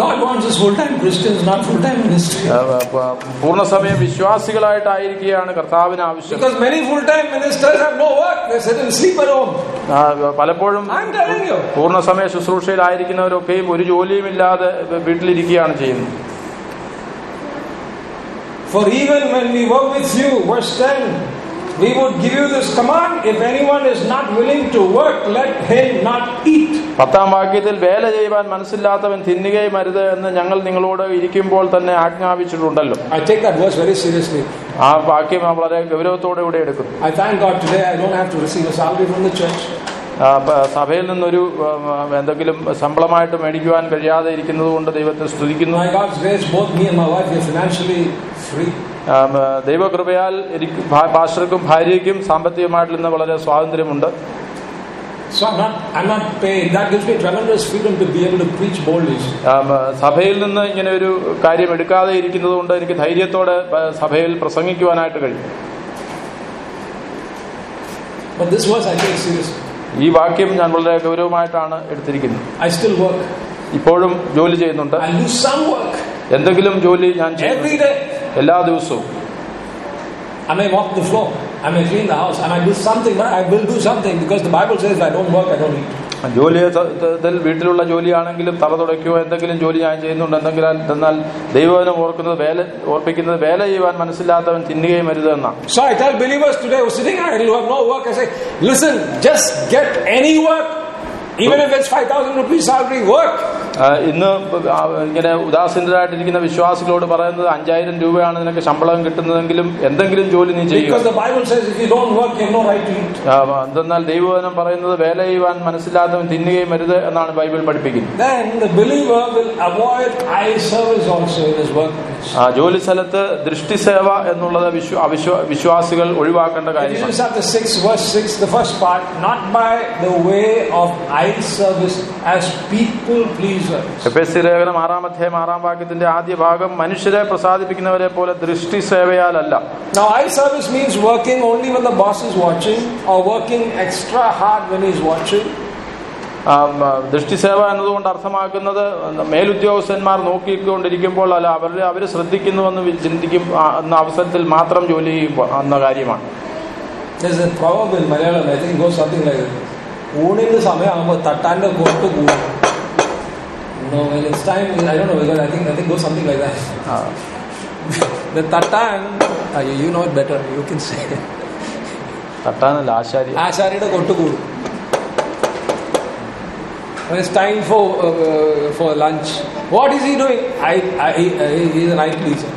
പൂർണ്ണസമയ വിശ്വാസികളായിട്ടായിരിക്കുകയാണ് കർത്താവിന് ആവശ്യം. Because many full-time ministers have no work. They sit and sleep at home. പലപ്പോഴും പൂർണ്ണസമയ ശുശ്രൂഷയിലായിരിക്കുന്നവരൊക്കെയും ഒരു ജോലിയും ഇല്ലാതെ വീട്ടിലിരിക്കുകയാണ് ചെയ്യുന്നത്. For even when we were with you, verse ten, we would give you this command: if anyone is not willing to work, let him not eat. പത്താം വാക്യത്തിൽ വേല ചെയ്യുവാൻ മനസ്സില്ലാത്തവൻ തിന്നുകയും അരുത് എന്ന് ഞങ്ങൾ നിങ്ങളോട് ഇരിക്കുമ്പോൾ തന്നെ ആജ്ഞാപിച്ചിട്ടുണ്ടല്ലോ. I take that verse very seriously. ആ വാക്യം വളരെ ഗൗരവത്തോടെ ഇവിടെ എടുക്കുന്നു. I thank God today I don't have to receive a salary from the church. സഭയിൽ നിന്നൊരു എന്തെങ്കിലും ശമ്പളമായിട്ട് മേടിക്കുവാൻ കഴിയാതെ ഇരിക്കുന്നത് കൊണ്ട് ദൈവത്തെ സ്തുതിക്കുന്നു. By God's grace, both me and my wife are financially free. ദൈവകൃപയാൽ എനിക്ക് പാസ്റ്റർക്കും ഭാര്യയ്ക്കും സാമ്പത്തികമായിട്ട് ഇന്ന് വളരെ സ്വാതന്ത്ര്യമുണ്ട്. So I'm not, I'm not paid. That gives me tremendous freedom to be able to preach boldly. സഭയിൽ നിന്ന് ഇങ്ങനെ ഒരു കാര്യം എടുക്കാതെ ഇരിക്കുന്നത് കൊണ്ട് എനിക്ക് ധൈര്യത്തോടെ സഭയിൽ പ്രസംഗിക്കുവാനായിട്ട് കഴിയും. But this verse I take seriously. ഈ വാക്യം ഞാൻ വളരെ ഗൗരവമായിട്ടാണ് എടുത്തിരിക്കുന്നത്. I still work. ഇപ്പോഴും ജോലി ചെയ്യുന്നുണ്ട്. I do some work. എന്തെങ്കിലും ജോലി ഞാൻ every day. എല്ലാ ദിവസവും. I may walk the floor. I may clean the house. I might do something, but I will do something because the Bible says, if I don't work, I don't eat. ജോലി വീട്ടിലുള്ള ജോലിയാണെങ്കിലും തല തുടയ്ക്കുകയോ എന്തെങ്കിലും ജോലി ഞാൻ ചെയ്യുന്നുണ്ട്. എന്തെങ്കിലും എന്നാൽ ദൈവവചനം ഓർക്കുന്നത് വേല ഓർപ്പിക്കുന്നത് വേല ചെയ്യുവാൻ മനസ്സില്ലാത്തവൻ തിന്നുകയും അരുത് എന്നാണ്. So I tell believers today who are sitting idle who have no work, I say, listen, just get any work, even if it's five thousand rupees salary, work. ഇന്ന് ഇങ്ങനെ ഉദാസീനരായിട്ടിരിക്കുന്ന വിശ്വാസികളോട് പറയുന്നത് അഞ്ചായിരം രൂപയാണ് നിനക്ക് ശമ്പളം കിട്ടുന്നതെങ്കിലും എന്തെങ്കിലും ജോലി നീ ചെയ്യുക. എന്തെന്നാൽ ദൈവവചനം പറയുന്നത് വേല ചെയ്യുവാൻ മനസ്സില്ലാത്തവൻ തിന്നുകയും അരുത് എന്നാണ് ബൈബിൾ പഠിപ്പിക്കുന്നത്. ആ ജോലി സ്ഥലത്ത് ദൃഷ്ടിസേവ എന്നുള്ളത് വിശ്വാസികൾ ഒഴിവാക്കേണ്ട കാര്യമാണ്. എഫെസ്യ ലേഖനം ആറാം അധ്യായം ആറാം വാക്യത്തിന്റെ ആദ്യ ഭാഗം മനുഷ്യരെ പ്രസാദിപ്പിക്കുന്നവരെ പോലെ ദൃഷ്ടി സേവയാലല്ല. Now eye service means working only when the boss is watching or working extra hard when he is watching. ദൃഷ്ടിസേവ എന്നതുകൊണ്ട് അർത്ഥമാക്കുന്നത് മേലുദ്യോഗസ്ഥന്മാർ നോക്കിക്കൊണ്ടിരിക്കുമ്പോൾ അല്ല അവരുടെ അവര് ശ്രദ്ധിക്കുന്നുവെന്ന് ചിന്തിക്കും എന്ന അവസരത്തിൽ മാത്രം ജോലി എന്ന കാര്യമാണ്. There's a proverb in Malayalam, I think it goes something like this. ഊണിന്റെ സമയമാകുമ്പോൾ തട്ടാന്റെ കൊട്ട് കൂടും. No, when it's time, I don't know because I think I think it goes something like that. Uh, the tatan, uh, you, you know it better. You can say. Tatan and ashari. Ashari da kottu kudu. When it's time for uh, for lunch, what is he doing? I, I, I he's an eye pleaser.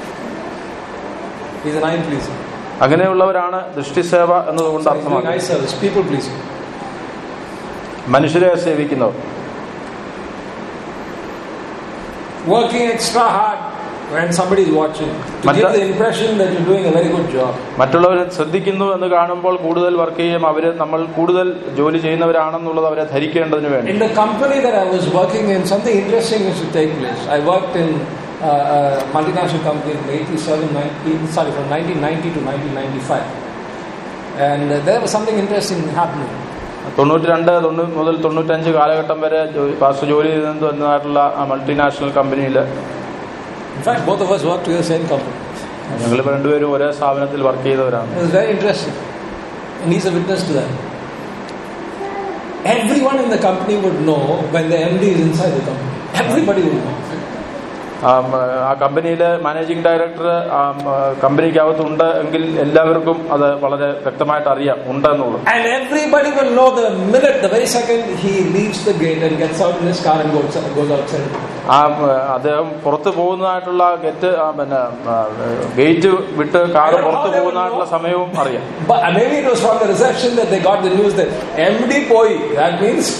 He's an eye pleaser. അങ്ങനെയുള്ളവരാണ് ദൃഷ്ടിസേവ എന്നതുകൊണ്ട് അർത്ഥമാക്കുന്നത്. People pleaser. മനുഷ്യരെ സേവിക്കുന്നവർ. Working extra hard when somebody is watching to give the impression that you're doing a very good job. മറ്റുള്ളവരെ ശ്രദ്ധിക്കുന്നു എന്ന് കാണുമ്പോൾ കൂടുതൽ work ചെയ്യും. അവര് നമ്മൾ കൂടുതൽ ജോലി ചെയ്യുന്നവരാണെന്നുള്ളത് അവരെ ധരിക്കേണ്ടതിന് വേണ്ടി. In the company that I was working in, something interesting used to take place. I worked in uh, a multinational company in eighty-seven, ninety, sorry, from nineteen ninety to nineteen ninety-five, and uh, there was something interesting happening. തൊണ്ണൂറ്റി രണ്ട് മുതൽ തൊണ്ണൂറ്റഞ്ച് കാലഘട്ടം വരെ pastor ജോലി ചെയ്യുന്നതായിട്ടുള്ള ആ multinational കമ്പനിയിൽ ഞങ്ങൾ രണ്ടുപേരും ഒരേ സ്ഥാപനത്തിൽ വർക്ക് ചെയ്തവരാണ്. Everyone in the company would know when the M D is inside the company. Everybody would know. ആ കമ്പനിയിലെ മാനേജിംഗ് ഡയറക്ടർ കമ്പനിക്കകത്തുണ്ട് എങ്കിൽ എല്ലാവർക്കും അത് വളരെ വ്യക്തമായിട്ട് അറിയാം ഉണ്ടെന്നുള്ളത്. And everybody will know the minute, the very second he leaves the gate and gets out in his car and goes goes outside. ആ അദ്ദേഹം പുറത്തു പോകുന്നതായിട്ടുള്ള ഗേറ്റ് പിന്നെ ഗേറ്റ് വിട്ട് കാർ പുറത്തു പോകുന്നതായിട്ടുള്ള സമയവും അറിയാം. But maybe it was from the reception that they got the news that M D പോയി. That means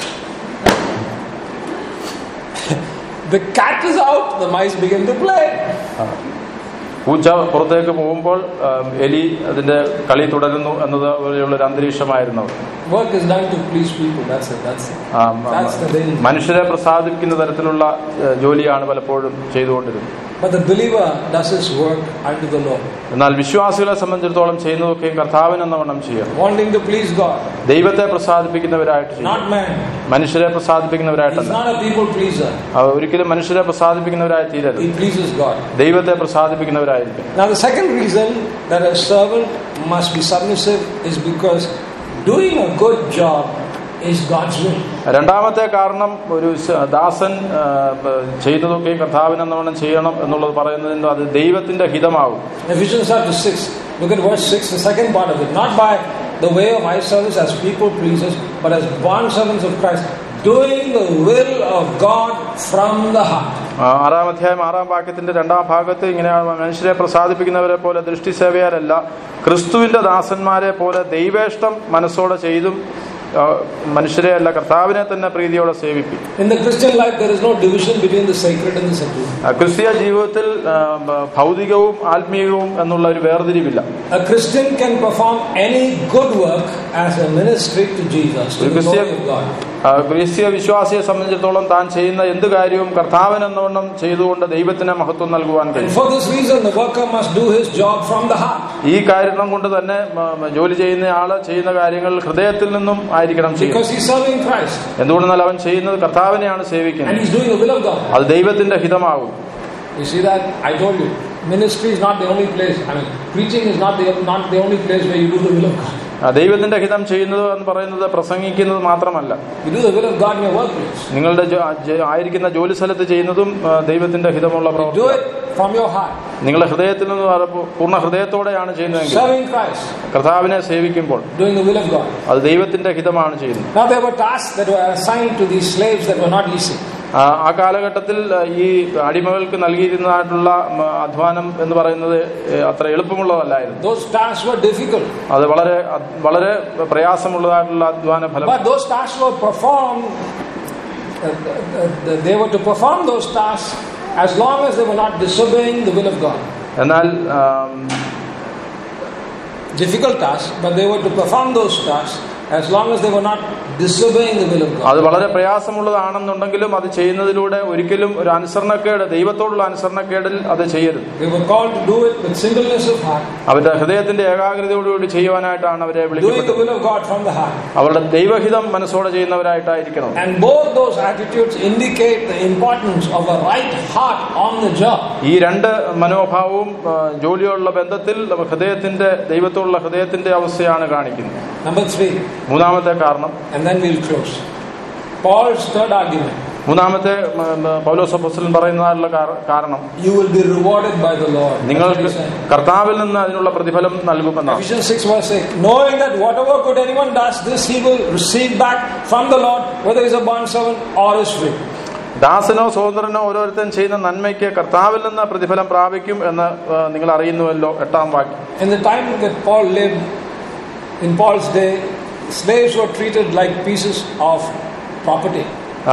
the cat is out, the mice begin to play. പൂച്ച പുറത്തേക്ക് പോകുമ്പോൾ എലി അതിന്റെ കളി തുടരുന്നു എന്നത് പോലെയുള്ള ഒരു അന്തരീക്ഷമായിരുന്നു. Work is done to please people. That's it. That's it. That's the thing. മനുഷ്യരെ പ്രസാദിപ്പിക്കുന്ന തരത്തിലുള്ള ജോലിയാണ് പലപ്പോഴും ചെയ്തുകൊണ്ടിരുന്നത്. But the believer does his work unto the Lord. എന്നാൽ വിശ്വാസികളെ സംബന്ധിച്ചിടത്തോളം ചെയ്യുന്നതൊക്കെയും കർത്താവിനെന്ന വണ്ണം ചെയ്യണം. Wanting to please God. ദൈവത്തെ പ്രസാദിപ്പിക്കുന്നവരായിട്ട് ചെയ്യണം. Not man. മനുഷ്യരെ പ്രസാദിപ്പിക്കുന്നവരായിട്ടല്ല. He's not a people pleaser. ഒരിക്കലും മനുഷ്യരെ പ്രസാദിപ്പിക്കുന്നവരായി തീരരുത്. He pleases God. ദൈവത്തെ പ്രസാദിപ്പിക്കുന്നവരായിരിക്കും. Now the second reason that a servant must be submissive is because doing a good job is God's will. രണ്ടാമത്തെ കാരണം ഒരു ദാസൻ ചെയ്യുന്നതൊക്കെ കർത്താവിനെന്നവണ്ണം ചെയ്യണം എന്നുള്ളത് പറയുന്നതിന് അത് ദൈവത്തിന്റെ ഹിതമാകും. Ephesians chapter six Look at verse six, the second part of it. Not by the way of eye service as people pleasers, but as bond servants of Christ, doing the will of God from the heart. ആറാം അധ്യായം ആറാം വാക്യത്തിന്റെ രണ്ടാം ഭാഗത്ത് ഇങ്ങനെ മനുഷ്യരെ പ്രസാദിപ്പിക്കുന്നവരെ പോലെ ദൃഷ്ടി സേവയരല്ല, ക്രിസ്തുവിന്റെ ദാസന്മാരെ പോലെ ദൈവേഷ്ടം മനസ്സോടെ ചെയ്തും മനുഷ്യരെ അല്ല കർത്താവിനെ തന്നെ പ്രീതിയോടെ സേവിക്കും. In the Christian life there is no division between the sacred and the secular. ക്രിസ്തീയ ജീവിതത്തിൽ ഭൗതികവും ആത്മീയവും എന്നുള്ള ഒരു വേർതിരിവില്ല. A Christian can perform any good work as a ministry to Jesus, to the glory of God. ക്രിസ്തീയ വിശ്വാസിയെ സംബന്ധിച്ചിടത്തോളം താൻ ചെയ്യുന്ന എന്ത് കാര്യവും കർത്താവിനെന്നോണം ചെയ്തുകൊണ്ട് ദൈവത്തിന് മഹത്വം നൽകുവാൻ കഴിയും. For this reason the worker must do his job from the heart. ഈ കാരണം കൊണ്ട് തന്നെ ജോലി ചെയ്യുന്ന ആള് ചെയ്യുന്ന കാര്യങ്ങൾ ഹൃദയത്തിൽ നിന്നും ആയിരിക്കണം ചെയ്യുക. Because he is serving Christ. എന്തുകൊണ്ടെന്നാൽ അവൻ ചെയ്യുന്നത് കർത്താവിനെയാണ് സേവിക്കുന്നത്. And he is doing the will of God. അത് ദൈവത്തിന്റെ ഹിതമാകും. You see that? I told you, ministry is not the only place. I mean, preaching is not the not the only place where you do the will of God. ദൈവത്തിന്റെ ഹിതം ചെയ്യുന്നത് എന്ന് പറയുന്നത് പ്രസംഗിക്കുന്നത് മാത്രമല്ല. You do the will of God in your workplace. നിങ്ങളുടെ ആയിരിക്കുന്ന ജോലി സ്ഥലത്ത് ചെയ്യുന്നതും ദൈവത്തിന്റെ ഹിതമുള്ള പ്രവൃത്തി. Do it from your heart. നിങ്ങളുടെ ഹൃദയത്തിൽ നിന്ന് പൂർണ്ണ ഹൃദയത്തോടെയാണ് ചെയ്യുന്നതെങ്കിൽ, serving Christ, കർത്താവിനെ സേവിക്കുമ്പോൾ, doing the will of God, അത് ദൈവത്തിന്റെ ഹിതമാണ് ചെയ്യുന്നത്. Now there were tasks that were assigned to these slaves that were not easy. ആ കാലഘട്ടത്തിൽ ഈ അടിമകൾക്ക് നൽകിയിരുന്നതായിട്ടുള്ള അധ്വാനം എന്ന് പറയുന്നത് അത്ര എളുപ്പമുള്ളതല്ലായിരുന്നു. Those tasks were difficult. അത് വളരെ വളരെ പ്രയാസമുള്ളതായിട്ടുള്ള അധ്വാന ഫലം. But those tasks were performed. They were to perform those tasks as long as they were not disobeying the will of God. എന്നാൽ difficult tasks, but they were to perform those tasks as long as they were not disobeying the will of God. അത് വളരെ പ്രയാസമുള്ളതാണെന്നുണ്ടെങ്കിലും അത് ചെയ്യുന്നതിലൂടെ ഒരിക്കലും ഒരു അനുസരണക്കേട്, ദൈവത്തോടുള്ള അനുസരണക്കേടിൽ അത് ചെയ്യരുത്. They were called to do it with singleness of heart. അവരുടെ ഹൃദയത്തിന്റെ ഏകാഗ്രതയോടുകൂടി ചെയ്യുവാനായിട്ടാണ് അവരെ വിളിക്കുന്നത്. Doing the will of God from the heart. അവരുടെ ദൈവഹിതം മനസ്സോടെ ചെയ്യുന്നവരായിട്ടായിരിക്കണം. And both those attitudes indicate the importance of a right heart on the job. ഈ രണ്ട് മനോഭാവവും ജോലിയോടുള്ള ബന്ധത്തിൽ ഹൃദയത്തിന്റെ ദൈവത്തോടുള്ള ഹൃദയത്തിന്റെ അവസ്ഥയാണ് കാണിക്കുന്നത്. Number three. മൂന്നാമത്തെ കാരണം. And then we'll close. Paul's third argument. മൂന്നാമത്തെ പൗലോസ് അപ്പോസ്തലൻ പറയുന്നതിനുള്ള കാരണം, you will be rewarded by the Lord. നിങ്ങൾക്ക് കർത്താവിൽ നിന്ന് അതിനുള്ള പ്രതിഫലം നൽകുമെന്നാണ്. Ephesians six verse eight, knowing that whatever good anyone does, this he will receive back from the Lord, whether he is a bond servant or is free. ദാസനോ സ്വതന്ത്രനോ ഓരോരുത്തൻ ചെയ്യുന്ന നന്മയ്ക്ക് കർത്താവിൽ നിന്ന് പ്രതിഫലം പ്രാപിക്കും എന്ന് നിങ്ങൾ അറിയുന്നുവല്ലോ. എട്ടാം വാക്യം. In the time that Paul lived, in Paul's day, slaves were treated like pieces of property.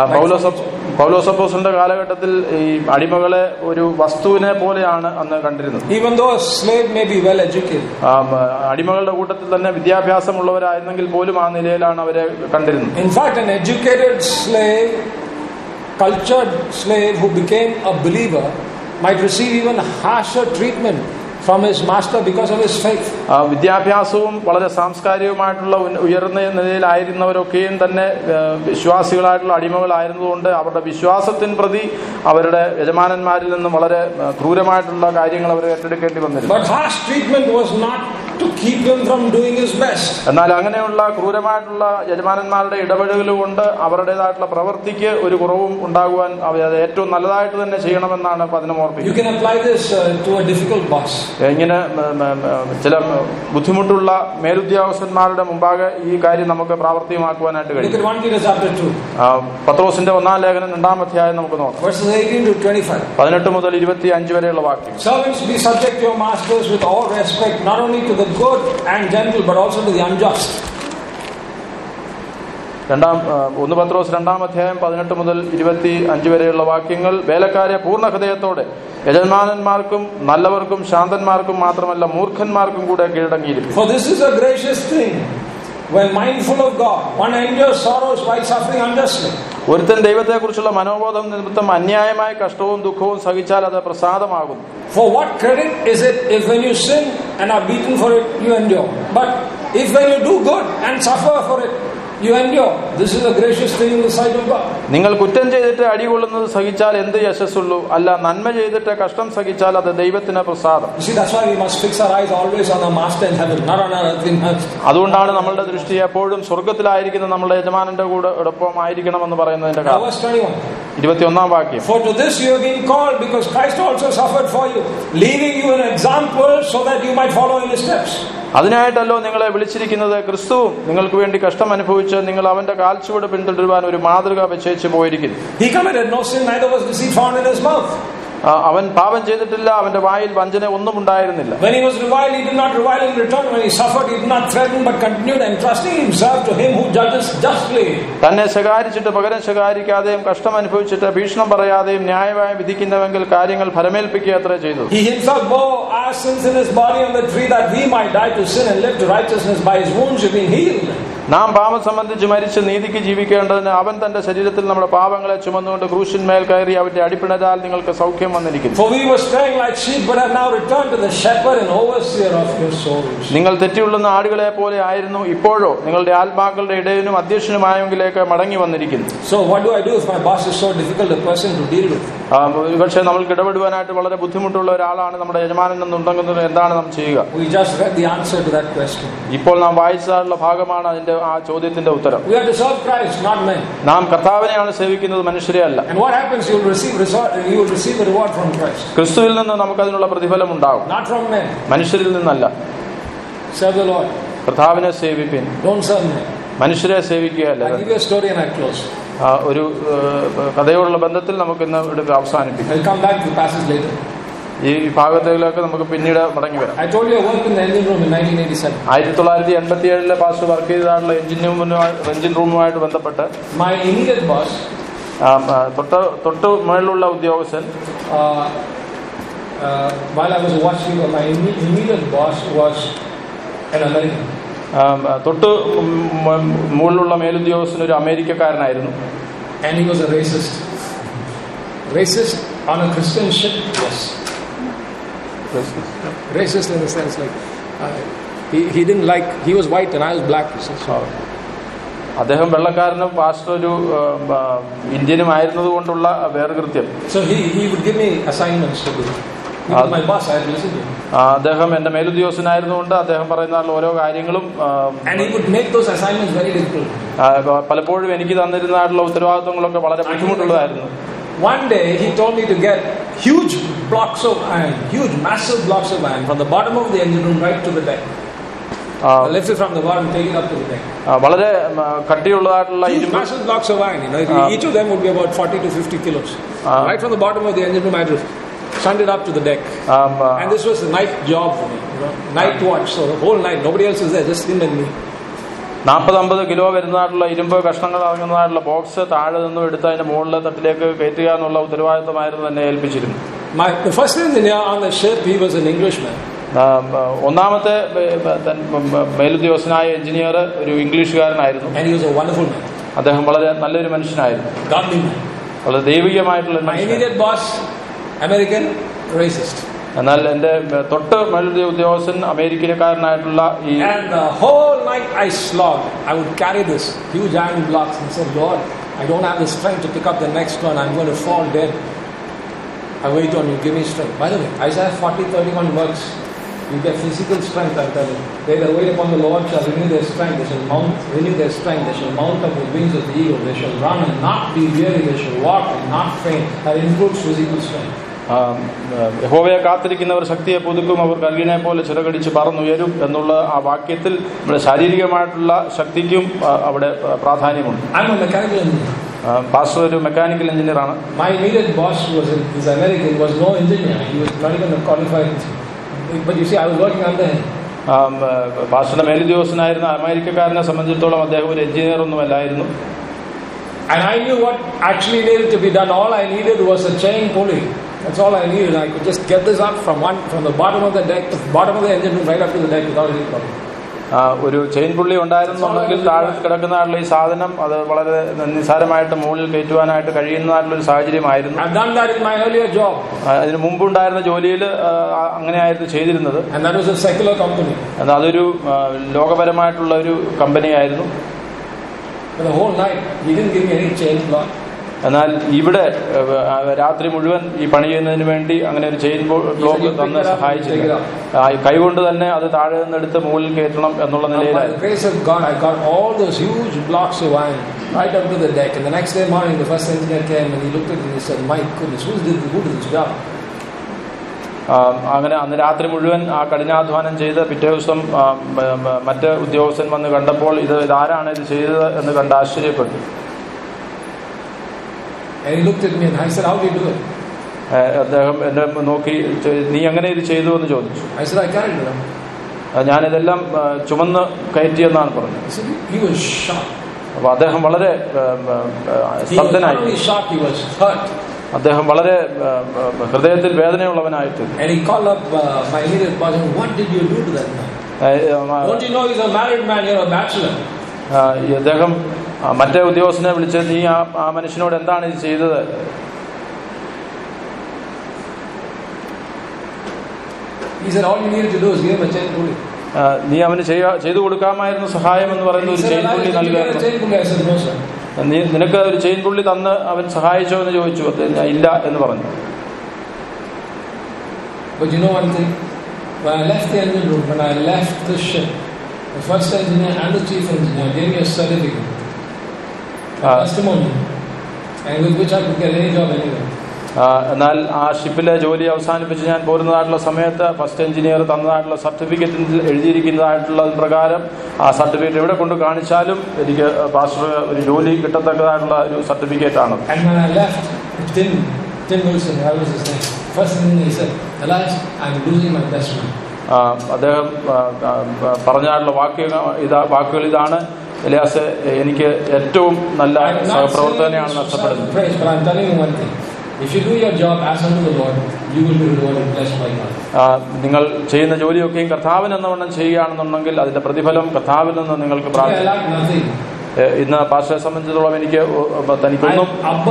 പൗലോസ് അപ്പോസ്തലന്റെ കാലഘട്ടത്തിൽ ഈ അടിമകളെ ഒരു വസ്തുവിനെ പോലെയാണ് അന്ന് കണ്ടിരുന്നത്. Even though a slave may be well educated. അടിമകളുടെ കൂട്ടത്തിൽ തന്നെ വിദ്യാഭ്യാസമുള്ളവരായിരുന്നെങ്കിൽ പോലും ആ നിലയിലാണ് അവരെ കണ്ടിരുന്നത്. In fact, an educated slave, cultured slave who became a believer might receive even harsher treatment from his master because of his faith. വിദ്യാഭ്യാസവും വളരെ സാംസ്കാരികമായിട്ടുള്ള ഉയർന്ന നിലയിലായിരുന്നവരൊക്കെയും തന്നെ വിശ്വാസികളായിട്ടുള്ള അടിമകളായിരുന്നതുകൊണ്ട് അവരുടെ വിശ്വാസത്തിന് പ്രതി അവരുടെ യജമാനന്മാരിൽ നിന്നും വളരെ ക്രൂരമായിട്ടുള്ള കാര്യങ്ങൾ അവർ ഏറ്റെടുക്കേണ്ടി വന്നിരുന്നു. But harsh treatment was not to keep him from doing his best. എന്നാൽ അങ്ങനെയുള്ള ക്രൂരമായിട്ടുള്ള യജമാനന്മാരുടെ ഇടപെടലുകൾ കൊണ്ട് അവരുടേതായിട്ടുള്ള പ്രവൃത്തിക്ക് ഒരു കുറവും ഉണ്ടാകുവാൻ അത് ഏറ്റവും നല്ലതായിട്ട് തന്നെ ചെയ്യണമെന്നാണ് പതിനമോർപ്പിക്കുന്നത്. You can apply this uh, to a difficult boss. ഇങ്ങനെ ചില ബുദ്ധിമുട്ടുള്ള മേലുദ്യോഗസ്ഥന്മാരുടെ മുമ്പാകെ ഈ കാര്യം നമുക്ക് പ്രാവർത്തികമാക്കുവാനായിട്ട് കഴിയും. Look at First Peter chapter two. പത്രോസിന്റെ ഒന്നാം ലേഖനം രണ്ടാം അധ്യായം നമുക്ക് നോക്കാം. Verses eighteen to twenty-five. പതിനെട്ട് മുതൽ ഇരുപത്തിയഞ്ച് വരെയുള്ള വാക്യം. Servants, be subject to your masters with all respect, not only to the good and gentle, but also to the unjust. രണ്ടാം ഒന്ന് പത്രോസ് രണ്ടാം അധ്യായം പതിനെട്ട് മുതൽ ഇരുപത്തി അഞ്ച് വരെയുള്ള വാക്യങ്ങൾ. വേലക്കാരെ പൂർണ്ണ ഹൃദയത്തോടെ യജമാനന്മാർക്കും നല്ലവർക്കും ശാന്തന്മാർക്കും മാത്രമല്ല മൂർഖന്മാർക്കും കൂടെ കീഴടങ്ങിയിരിക്കും. For this is a gracious thing, when mindful of God, one endures sorrows while suffering unjustly. ഒരുത്തൻ ദൈവത്തെക്കുറിച്ചുള്ള മനോബോധം നിമിത്തം അന്യായമായ കഷ്ടവും ദുഃഖവും സഹിച്ചാൽ അത് പ്രസാദമാകുന്നു. For what credit is it if when you sin and are beaten for it you endure? But if when you do good and suffer for it You endure. This is a gracious thing in the sight of God. നിങ്ങൾ കുറ്റം ചെയ്തിട്ട് അടികൊള്ളുന്നത് സഹിച്ചാൽ എന്ത് യശസ്സുള്ളൂ? അല്ല, നന്മ ചെയ്തിട്ട് കഷ്ടം സഹിച്ചാൽ അത് ദൈവത്തിന് പ്രസാദം. You see, that's why we must fix our eyes always on the Master in heaven, not on our earthly master. അതുകൊണ്ടാണ് നമ്മളുടെ ദൃഷ്ടി എപ്പോഴും സ്വർഗ്ഗത്തിലായിരിക്കുന്ന നമ്മുടെ യജമാനന്റെ കൂടെ ഒപ്പം ആയിരിക്കണമെന്ന് പറയുന്നതിന്റെ കാരണം. Verse twenty-one. ഇരുപത്തിയൊന്നാം വാക്യം. For to this you have been called, because Christ also suffered for you, leaving you an example so that you might follow in his steps. അതിനായിട്ടല്ലോ നിങ്ങളെ വിളിച്ചിരിക്കുന്നത്. ക്രിസ്തുവും നിങ്ങൾക്ക് വേണ്ടി കഷ്ടം അനുഭവിച്ച് നിങ്ങൾ അവന്റെ കാൽച്ചുവട് പിന്തുടരുവാൻ ഒരു മാതൃക വെച്ചേച്ച് പോയിരിക്കുന്നു. He committed no sin, neither was deceit found in his mouth. അവൻ പാപം ചെയ്തിട്ടില്ല, അവന്റെ വായിൽ വഞ്ചന ഒന്നും ഉണ്ടായിരുന്നില്ല. When he was reviled, he did not revile in return. When he suffered, he did not threaten, but continued entrusting himself to him who judges justly. തന്നെ ശകാരിച്ചിട്ട് പകരം ശകാരിക്കാതെയും കഷ്ടം അനുഭവിച്ചിട്ട് ഭീഷണം പറയാതെയും ന്യായമായി വിധിക്കുന്നവെങ്കിൽ കാര്യങ്ങൾ ഫലമേൽപ്പിക്കുക അത്രേ ചെയ്തു. He himself bore our sins in his body on the tree, that we might die to sin and live to righteousness. By his wounds you've been healed. നാം പാപം സംബന്ധിച്ച് മരിച്ച് നീതിക്ക് ജീവിക്കേണ്ടതിന് അവൻ തന്റെ ശരീരത്തിൽ നമ്മുടെ പാപങ്ങളെ ചുമന്നുകൊണ്ട് ക്രൂശിന്മേൽ കയറി അവന്റെ അടിപ്പിണരാൽ നിങ്ങൾക്ക് സൗഖ്യം വന്നിരിക്കുന്നു. For we were straying like sheep, but have now returned to the shepherd and overseer of your souls. നിങ്ങൾ തെറ്റിയുള്ളുന്ന ആടുകളെ പോലെ ആയിരുന്നു, ഇപ്പോഴോ നിങ്ങളുടെ ആത്മാക്കളുടെ ഇടയനും അധ്യക്ഷനുമായെങ്കിലേക്ക് മടങ്ങി വന്നിരിക്കുന്നു. So what do I do if my boss is so difficult a person to deal with? പക്ഷേ നമ്മൾക്ക് ഇടപെടുവാനായിട്ട് വളരെ ബുദ്ധിമുട്ടുള്ള ഒരാളാണ് നമ്മുടെ യജമാനൻ എന്നുണ്ടെങ്കിൽ എന്താണ് നാം ചെയ്യുക? We just read the answer to that question. ഇപ്പോൾ നാം വായിച്ചതായുള്ള ഭാഗമാണ് അതിന്റെ ആ ചോദ്യത്തിന്റെ ഉത്തരം. We have to serve Christ, not men. നാം കർത്താവിനെയാണ് സേവിക്കുന്നത്, മനുഷ്യരെ അല്ല. And what happens? You will receive resort, you will receive the reward from Christ. ക്രിസ്തുവിൽ നിന്ന് നമുക്ക് അതിനുള്ള പ്രതിഫലം ഉണ്ടാകും, not from men. മനുഷ്യരിൽ നിന്നല്ല. Serve the Lord. കർത്താവിനെ സേവിപ്പിൻ, don't serve men. മനുഷ്യരെ സേവിക്കുകയല്ല. I give you a story and I close. ഒരു കഥയോടുള്ള ബന്ധത്തിൽ നമുക്ക് ഇന്ന് ഇവിടെ അവസാനിപ്പിക്കാം. I'll come back to the passage later. ഈ ഭാഗത്തിലേക്ക് നമുക്ക് പിന്നീട് മടങ്ങി വരാം. I told you I worked in the engine room in nineteen eighty-seven. ആയിരത്തി തൊള്ളായിരത്തി എൺപത്തി ഏഴിലെ പാസ്റ്റർ വർക്ക് ചെയ്തതായിട്ടുള്ള എഞ്ചിൻ എഞ്ചിൻ റൂമുമായിട്ട് ബന്ധപ്പെട്ട് my immediate boss, തൊട്ട് തൊട്ട് മുകളിലുള്ള ഉദ്യോഗസ്ഥൻ, while I was watching, my immediate boss was an American. തൊട്ട് മുകളിലുള്ള മേലുദ്യോഗസ്ഥൻ ഒരു അമേരിക്കക്കാരനായിരുന്നു. And he was a racist. Racist on a Christian ship, yes. Racist. Racist in the sense like uh, he he didn't like, he was white and I was black. So അദ്ദേഹം വെള്ളക്കാരനും pastor ഒരു ഇന്ത്യനും ആയിരുന്നത് കൊണ്ടുള്ള വേർകൃത്യം. So he he would give me assignments to do. He was my boss. I had to listen to him. അദ്ദേഹം എന്റെ മേലുദ്യോഗസ്ഥനായിരുന്നുകൊണ്ട് അദ്ദേഹം പറയുന്ന ഓരോ കാര്യങ്ങളും and he would make those assignments very difficult. പലപ്പോഴും എനിക്ക് തന്നിരുന്നതായിട്ടുള്ള ഉത്തരവാദിത്വങ്ങളൊക്കെ വളരെ ബുദ്ധിമുട്ടുള്ളതായിരുന്നു. One day he told me to get huge blocks of iron, huge massive blocks of iron from the bottom of the engine room right to the deck. Uh, lift it from the bottom, take it up to the deck. വളരെ കട്ടിയുള്ളതായിട്ടുള്ള huge massive blocks of iron, you know, uh, each of them would be about forty to fifty kilos. Uh, right from the bottom of the engine room, I had to send it up to the deck. Um, uh, and this was a night job for me, you know, night watch, so the whole night, nobody else was there, just him and me. നാൽപ്പത് അമ്പത് kilo വരുന്നതായിട്ടുള്ള ഇരുമ്പ് കഷ്ണങ്ങൾ അടങ്ങുന്നതായിട്ടുള്ള box താഴെ നിന്നും എടുത്ത് അതിന്റെ മുകളിലെ തട്ടിലേക്ക് കയറ്റുക എന്നുള്ള ഉത്തരവാദിത്തമായിരുന്നു എന്നെ ഏൽപ്പിച്ചിരുന്നു. The first engineer on the ship, he was an Englishman. ഒന്നാമത്തെ മേലുദ്യോഗസ്ഥനായ എഞ്ചിനീയർ ഒരു ഇംഗ്ലീഷുകാരനായിരുന്നു. And he was a wonderful man. അദ്ദേഹം വളരെ നല്ലൊരു മനുഷ്യനായിരുന്നു, godly man. വളരെ ദൈവികമായിട്ടുള്ള my immediate boss, American, racist. എന്നാൽ എന്റെ തൊട്ട് മേലുള്ള ഉദ്യോഗസ്ഥൻ അമേരിക്കക്കാരനായിട്ടുള്ള ഈ and the whole night I slogged. I would carry this huge iron blocks and said, Lord, I don't have the strength to pick up the next one. I'm going to fall dead. I wait on you, give me strength. By the way, Isaiah forty thirty-one works. You get physical strength, I'm telling you. They that wait upon the Lord shall renew their strength. They shall mount, renew their strength. They shall mount up with wings of the eagle. They shall run and not be weary. They shall walk and not faint. That includes physical strength. യഹോവയെ കാത്തിരിക്കുന്നവർ ശക്തിയെ പുതുക്കും, അവർ കൽവിനെ പോലെ ചിറകടിച്ച് പറന്നുയരും എന്നുള്ള ആ വാക്യത്തിൽ നമ്മുടെ ശാരീരികമായിട്ടുള്ള ശക്തിക്കും അവിടെ പ്രാധാന്യമുണ്ട്. പാസ്റ്റർ ഒരു മെക്കാനിക്കൽ എഞ്ചിനീയർ ആണ്. My immediate boss was is American, was no engineer. He was not even a qualified. But you see, I was working under him. പാസ്റ്ററുടെ മേലുദ്യോഗസ്ഥനായിരുന്ന അമേരിക്കക്കാരനെ സംബന്ധിച്ചിടത്തോളം അദ്ദേഹം ഒരു എഞ്ചിനീയർ ഒന്നും അല്ലായിരുന്നു. And I knew what actually needed to be done. All I needed was a chain pulley. That's all I needed. I could just get this up from one from the bottom of the deck, the bottom of the engine room, right up to the deck without any problem. ഒരു chain pulley ഉണ്ടായിരുന്നുണ്ടെങ്കിൽ താഴെ കിടക്കുന്നതായിട്ടുള്ള ഈ സാധനം അത് വളരെ നിസ്സാരമായിട്ട് മുകളിൽ കയറ്റുവാനായിട്ട് കഴിയുന്നതായിട്ടുള്ള ഒരു സാഹചര്യമായിരുന്നു. I've done that in my earlier job. അതിന് മുമ്പുണ്ടായിരുന്ന ജോലിയിൽ അങ്ങനെയായിരുന്നു ചെയ്തിരുന്നത്. And that was a secular company. എന്നാൽ അതൊരു ലോകപരമായിട്ടുള്ള ഒരു കമ്പനിയായിരുന്നു. For the whole night, he didn't give me any chain cloth. എന്നാൽ ഇവിടെ രാത്രി മുഴുവൻ ഈ പണി ചെയ്യുന്നതിന് വേണ്ടി അങ്ങനെ ഒരു ചെയിൻ ബ്ലോക്ക് തന്ന് സഹായിച്ചില്ല. കൈകൊണ്ട് തന്നെ അത് താഴെ നിന്നെടുത്ത് മുകളിൽ കയറ്റണം എന്നുള്ള നിലയിലായി. By the grace of God, I got all those huge blocks of iron right up to the deck. And the next day morning, the first engineer came and he looked at it and he said, "My goodness, who did who did this job?" അങ്ങനെ അന്ന് രാത്രി മുഴുവൻ ആ കഠിനാധ്വാനം ചെയ്ത് പിറ്റേ ദിവസം മറ്റ് ഉദ്യോഗസ്ഥൻ വന്ന് കണ്ടപ്പോൾ ഇത് ഇതാരാണ് ഇത് ചെയ്തത് എന്ന് കണ്ട് ആശ്ചര്യപ്പെട്ടു. And he looked at me and I said, "How did you do it?" അദ്ദേഹം എന്നെ നോക്കി, നീ എങ്ങനെ ഇത് ചെയ്തു എന്ന് ചോദിച്ചു. I said, "I carried it." ഞാനിതെല്ലാം ചുമന്ന് കയറ്റിയെന്നാണ് പറഞ്ഞത്. He was shocked. അപ്പൊ അദ്ദേഹം വളരെ സ്തബ്ധനായി. അദ്ദേഹം വളരെ ഹൃദയത്തിൽ വേദനയുള്ളവനായിട്ട്. And he called up uh, my immediate boss and what did you do to that man? Don't you know he's a married man, you're a bachelor? അദ്ദേഹം മറ്റേ ഉദ്യോഗസ്ഥനെ വിളിച്ച് നീ ആ ആ മനുഷ്യനോട് എന്താണ് ഇത് ചെയ്തത്? He said all you needed to do is give him a chain pulley. നീ അവന് ചെയ്തു കൊടുക്കാമായിരുന്ന സഹായം എന്ന് പറയുന്ന ഒരു ചെയിൻ പുള്ളി നൽകുക. നീ നിനക്ക് ഒരു ചെയിൻ പുള്ളി തന്ന് അവൻ സഹായിച്ചോ എന്ന് ചോദിച്ചു. ഇല്ല എന്ന് പറഞ്ഞു. But you know one thing, when I left the engine room, when I left the ship, the first engineer and the chief engineer gave me a certificate, a testimony, and with which I could get any job anywhere. എന്നാൽ ആ ഷിപ്പിലെ ജോലി അവസാനിപ്പിച്ച് ഞാൻ പോരുന്നതായിട്ടുള്ള സമയത്ത് first engineer തന്നതായിട്ടുള്ള സർട്ടിഫിക്കറ്റിൽ എഴുതിയിരിക്കുന്നതായിട്ടുള്ള പ്രകാരം ആ certificate എവിടെ കൊണ്ട് കാണിച്ചാലും എനിക്ക് പാസ്റ്റർ ഒരു ജോലി കിട്ടത്തക്കതായിട്ടുള്ള ഒരു സർട്ടിഫിക്കറ്റ് ആണ്. അദ്ദേഹം പറഞ്ഞാലുള്ള വാക്യ ഇതാ വാക്കുകൾ ഇതാണ്, എലിയാസ് എനിക്ക് ഏറ്റവും നല്ല സഹപ്രവർത്തകനെയാണ് നഷ്ടപ്പെടുന്നത്. If you do your job as unto the Lord, you will be rewarded blessed by God. നിങ്ങൾ ചെയ്യുന്ന ജോലിയൊക്കെയും കർത്താവിന് എന്നവണ്ണം ചെയ്യുകയാണെന്നുണ്ടെങ്കിൽ അതിന്റെ പ്രതിഫലം കർത്താവിൽ നിന്ന് നിങ്ങൾക്ക് പ്രാപിക്കാം. ഇന്ന് പാസ്റ്ററെ സംബന്ധിച്ചിടത്തോളം എനിക്ക് തനിക്കൊന്നും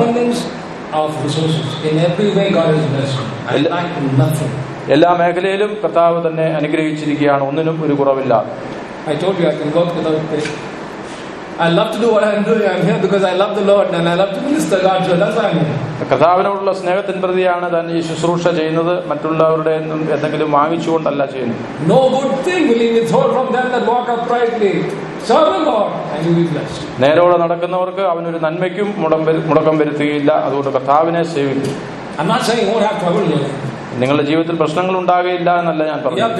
എല്ലാ മേഖലയിലും കർത്താവ് തന്നെ അനുഗ്രഹിച്ചിരിക്കുകയാണ്, ഒന്നിനും ഒരു കുറവില്ല. I told you I can work without pay. I love to do what I'm doing. I'm here because I love the Lord and I love to minister God. So that's why I'm here. കർത്താവിനോടുള്ള സ്നേഹത്തിൻ പ്രതിയാണ് താൻ ഈ ശുശ്രൂഷ ചെയ്യുന്നത്, മറ്റുള്ളവരുടെ എന്തെങ്കിലും വാങ്ങിച്ചുകൊണ്ടല്ല ചെയ്യുന്നത്. No good thing will he withhold from them that walk uprightly. Serve the Lord and you will be blessed. നേരോടെ നടക്കുന്നവർക്ക് അവനൊരു നന്മയ്ക്കും മുടക്കം വരുത്തുകയില്ല. അതുകൊണ്ട് കർത്താവിനെ സേവിക്കും. I'm not saying you won't have trouble. നിങ്ങളുടെ ജീവിതത്തിൽ പ്രശ്നങ്ങൾ ഉണ്ടാകുകയില്ല എന്നല്ല ഞാൻ പറഞ്ഞത്.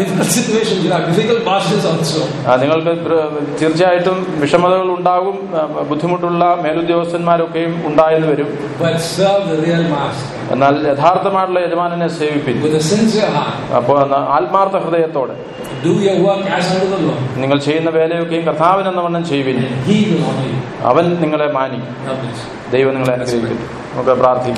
നിങ്ങൾക്ക് തീർച്ചയായിട്ടും വിഷമതകൾ ഉണ്ടാകും, ബുദ്ധിമുട്ടുള്ള മേലുദ്യോഗസ്ഥന്മാരൊക്കെയും ഉണ്ടായെന്ന് വരും. എന്നാൽ യഥാർത്ഥമായിട്ടുള്ള യജമാനനെ സേവിപ്പിക്കും. അപ്പോൾ ആത്മാർത്ഥ ഹൃദയത്തോടെ നിങ്ങൾ ചെയ്യുന്ന വേലയൊക്കെയും കർത്താവിനെന്നവണ്ണം ചെയ്യുവിൻ, അവൻ നിങ്ങളെ മാനിക്കും. ദൈവം നിങ്ങളെ അനുഗ്രഹിക്കും. നമുക്ക് പ്രാർത്ഥിക്കാം.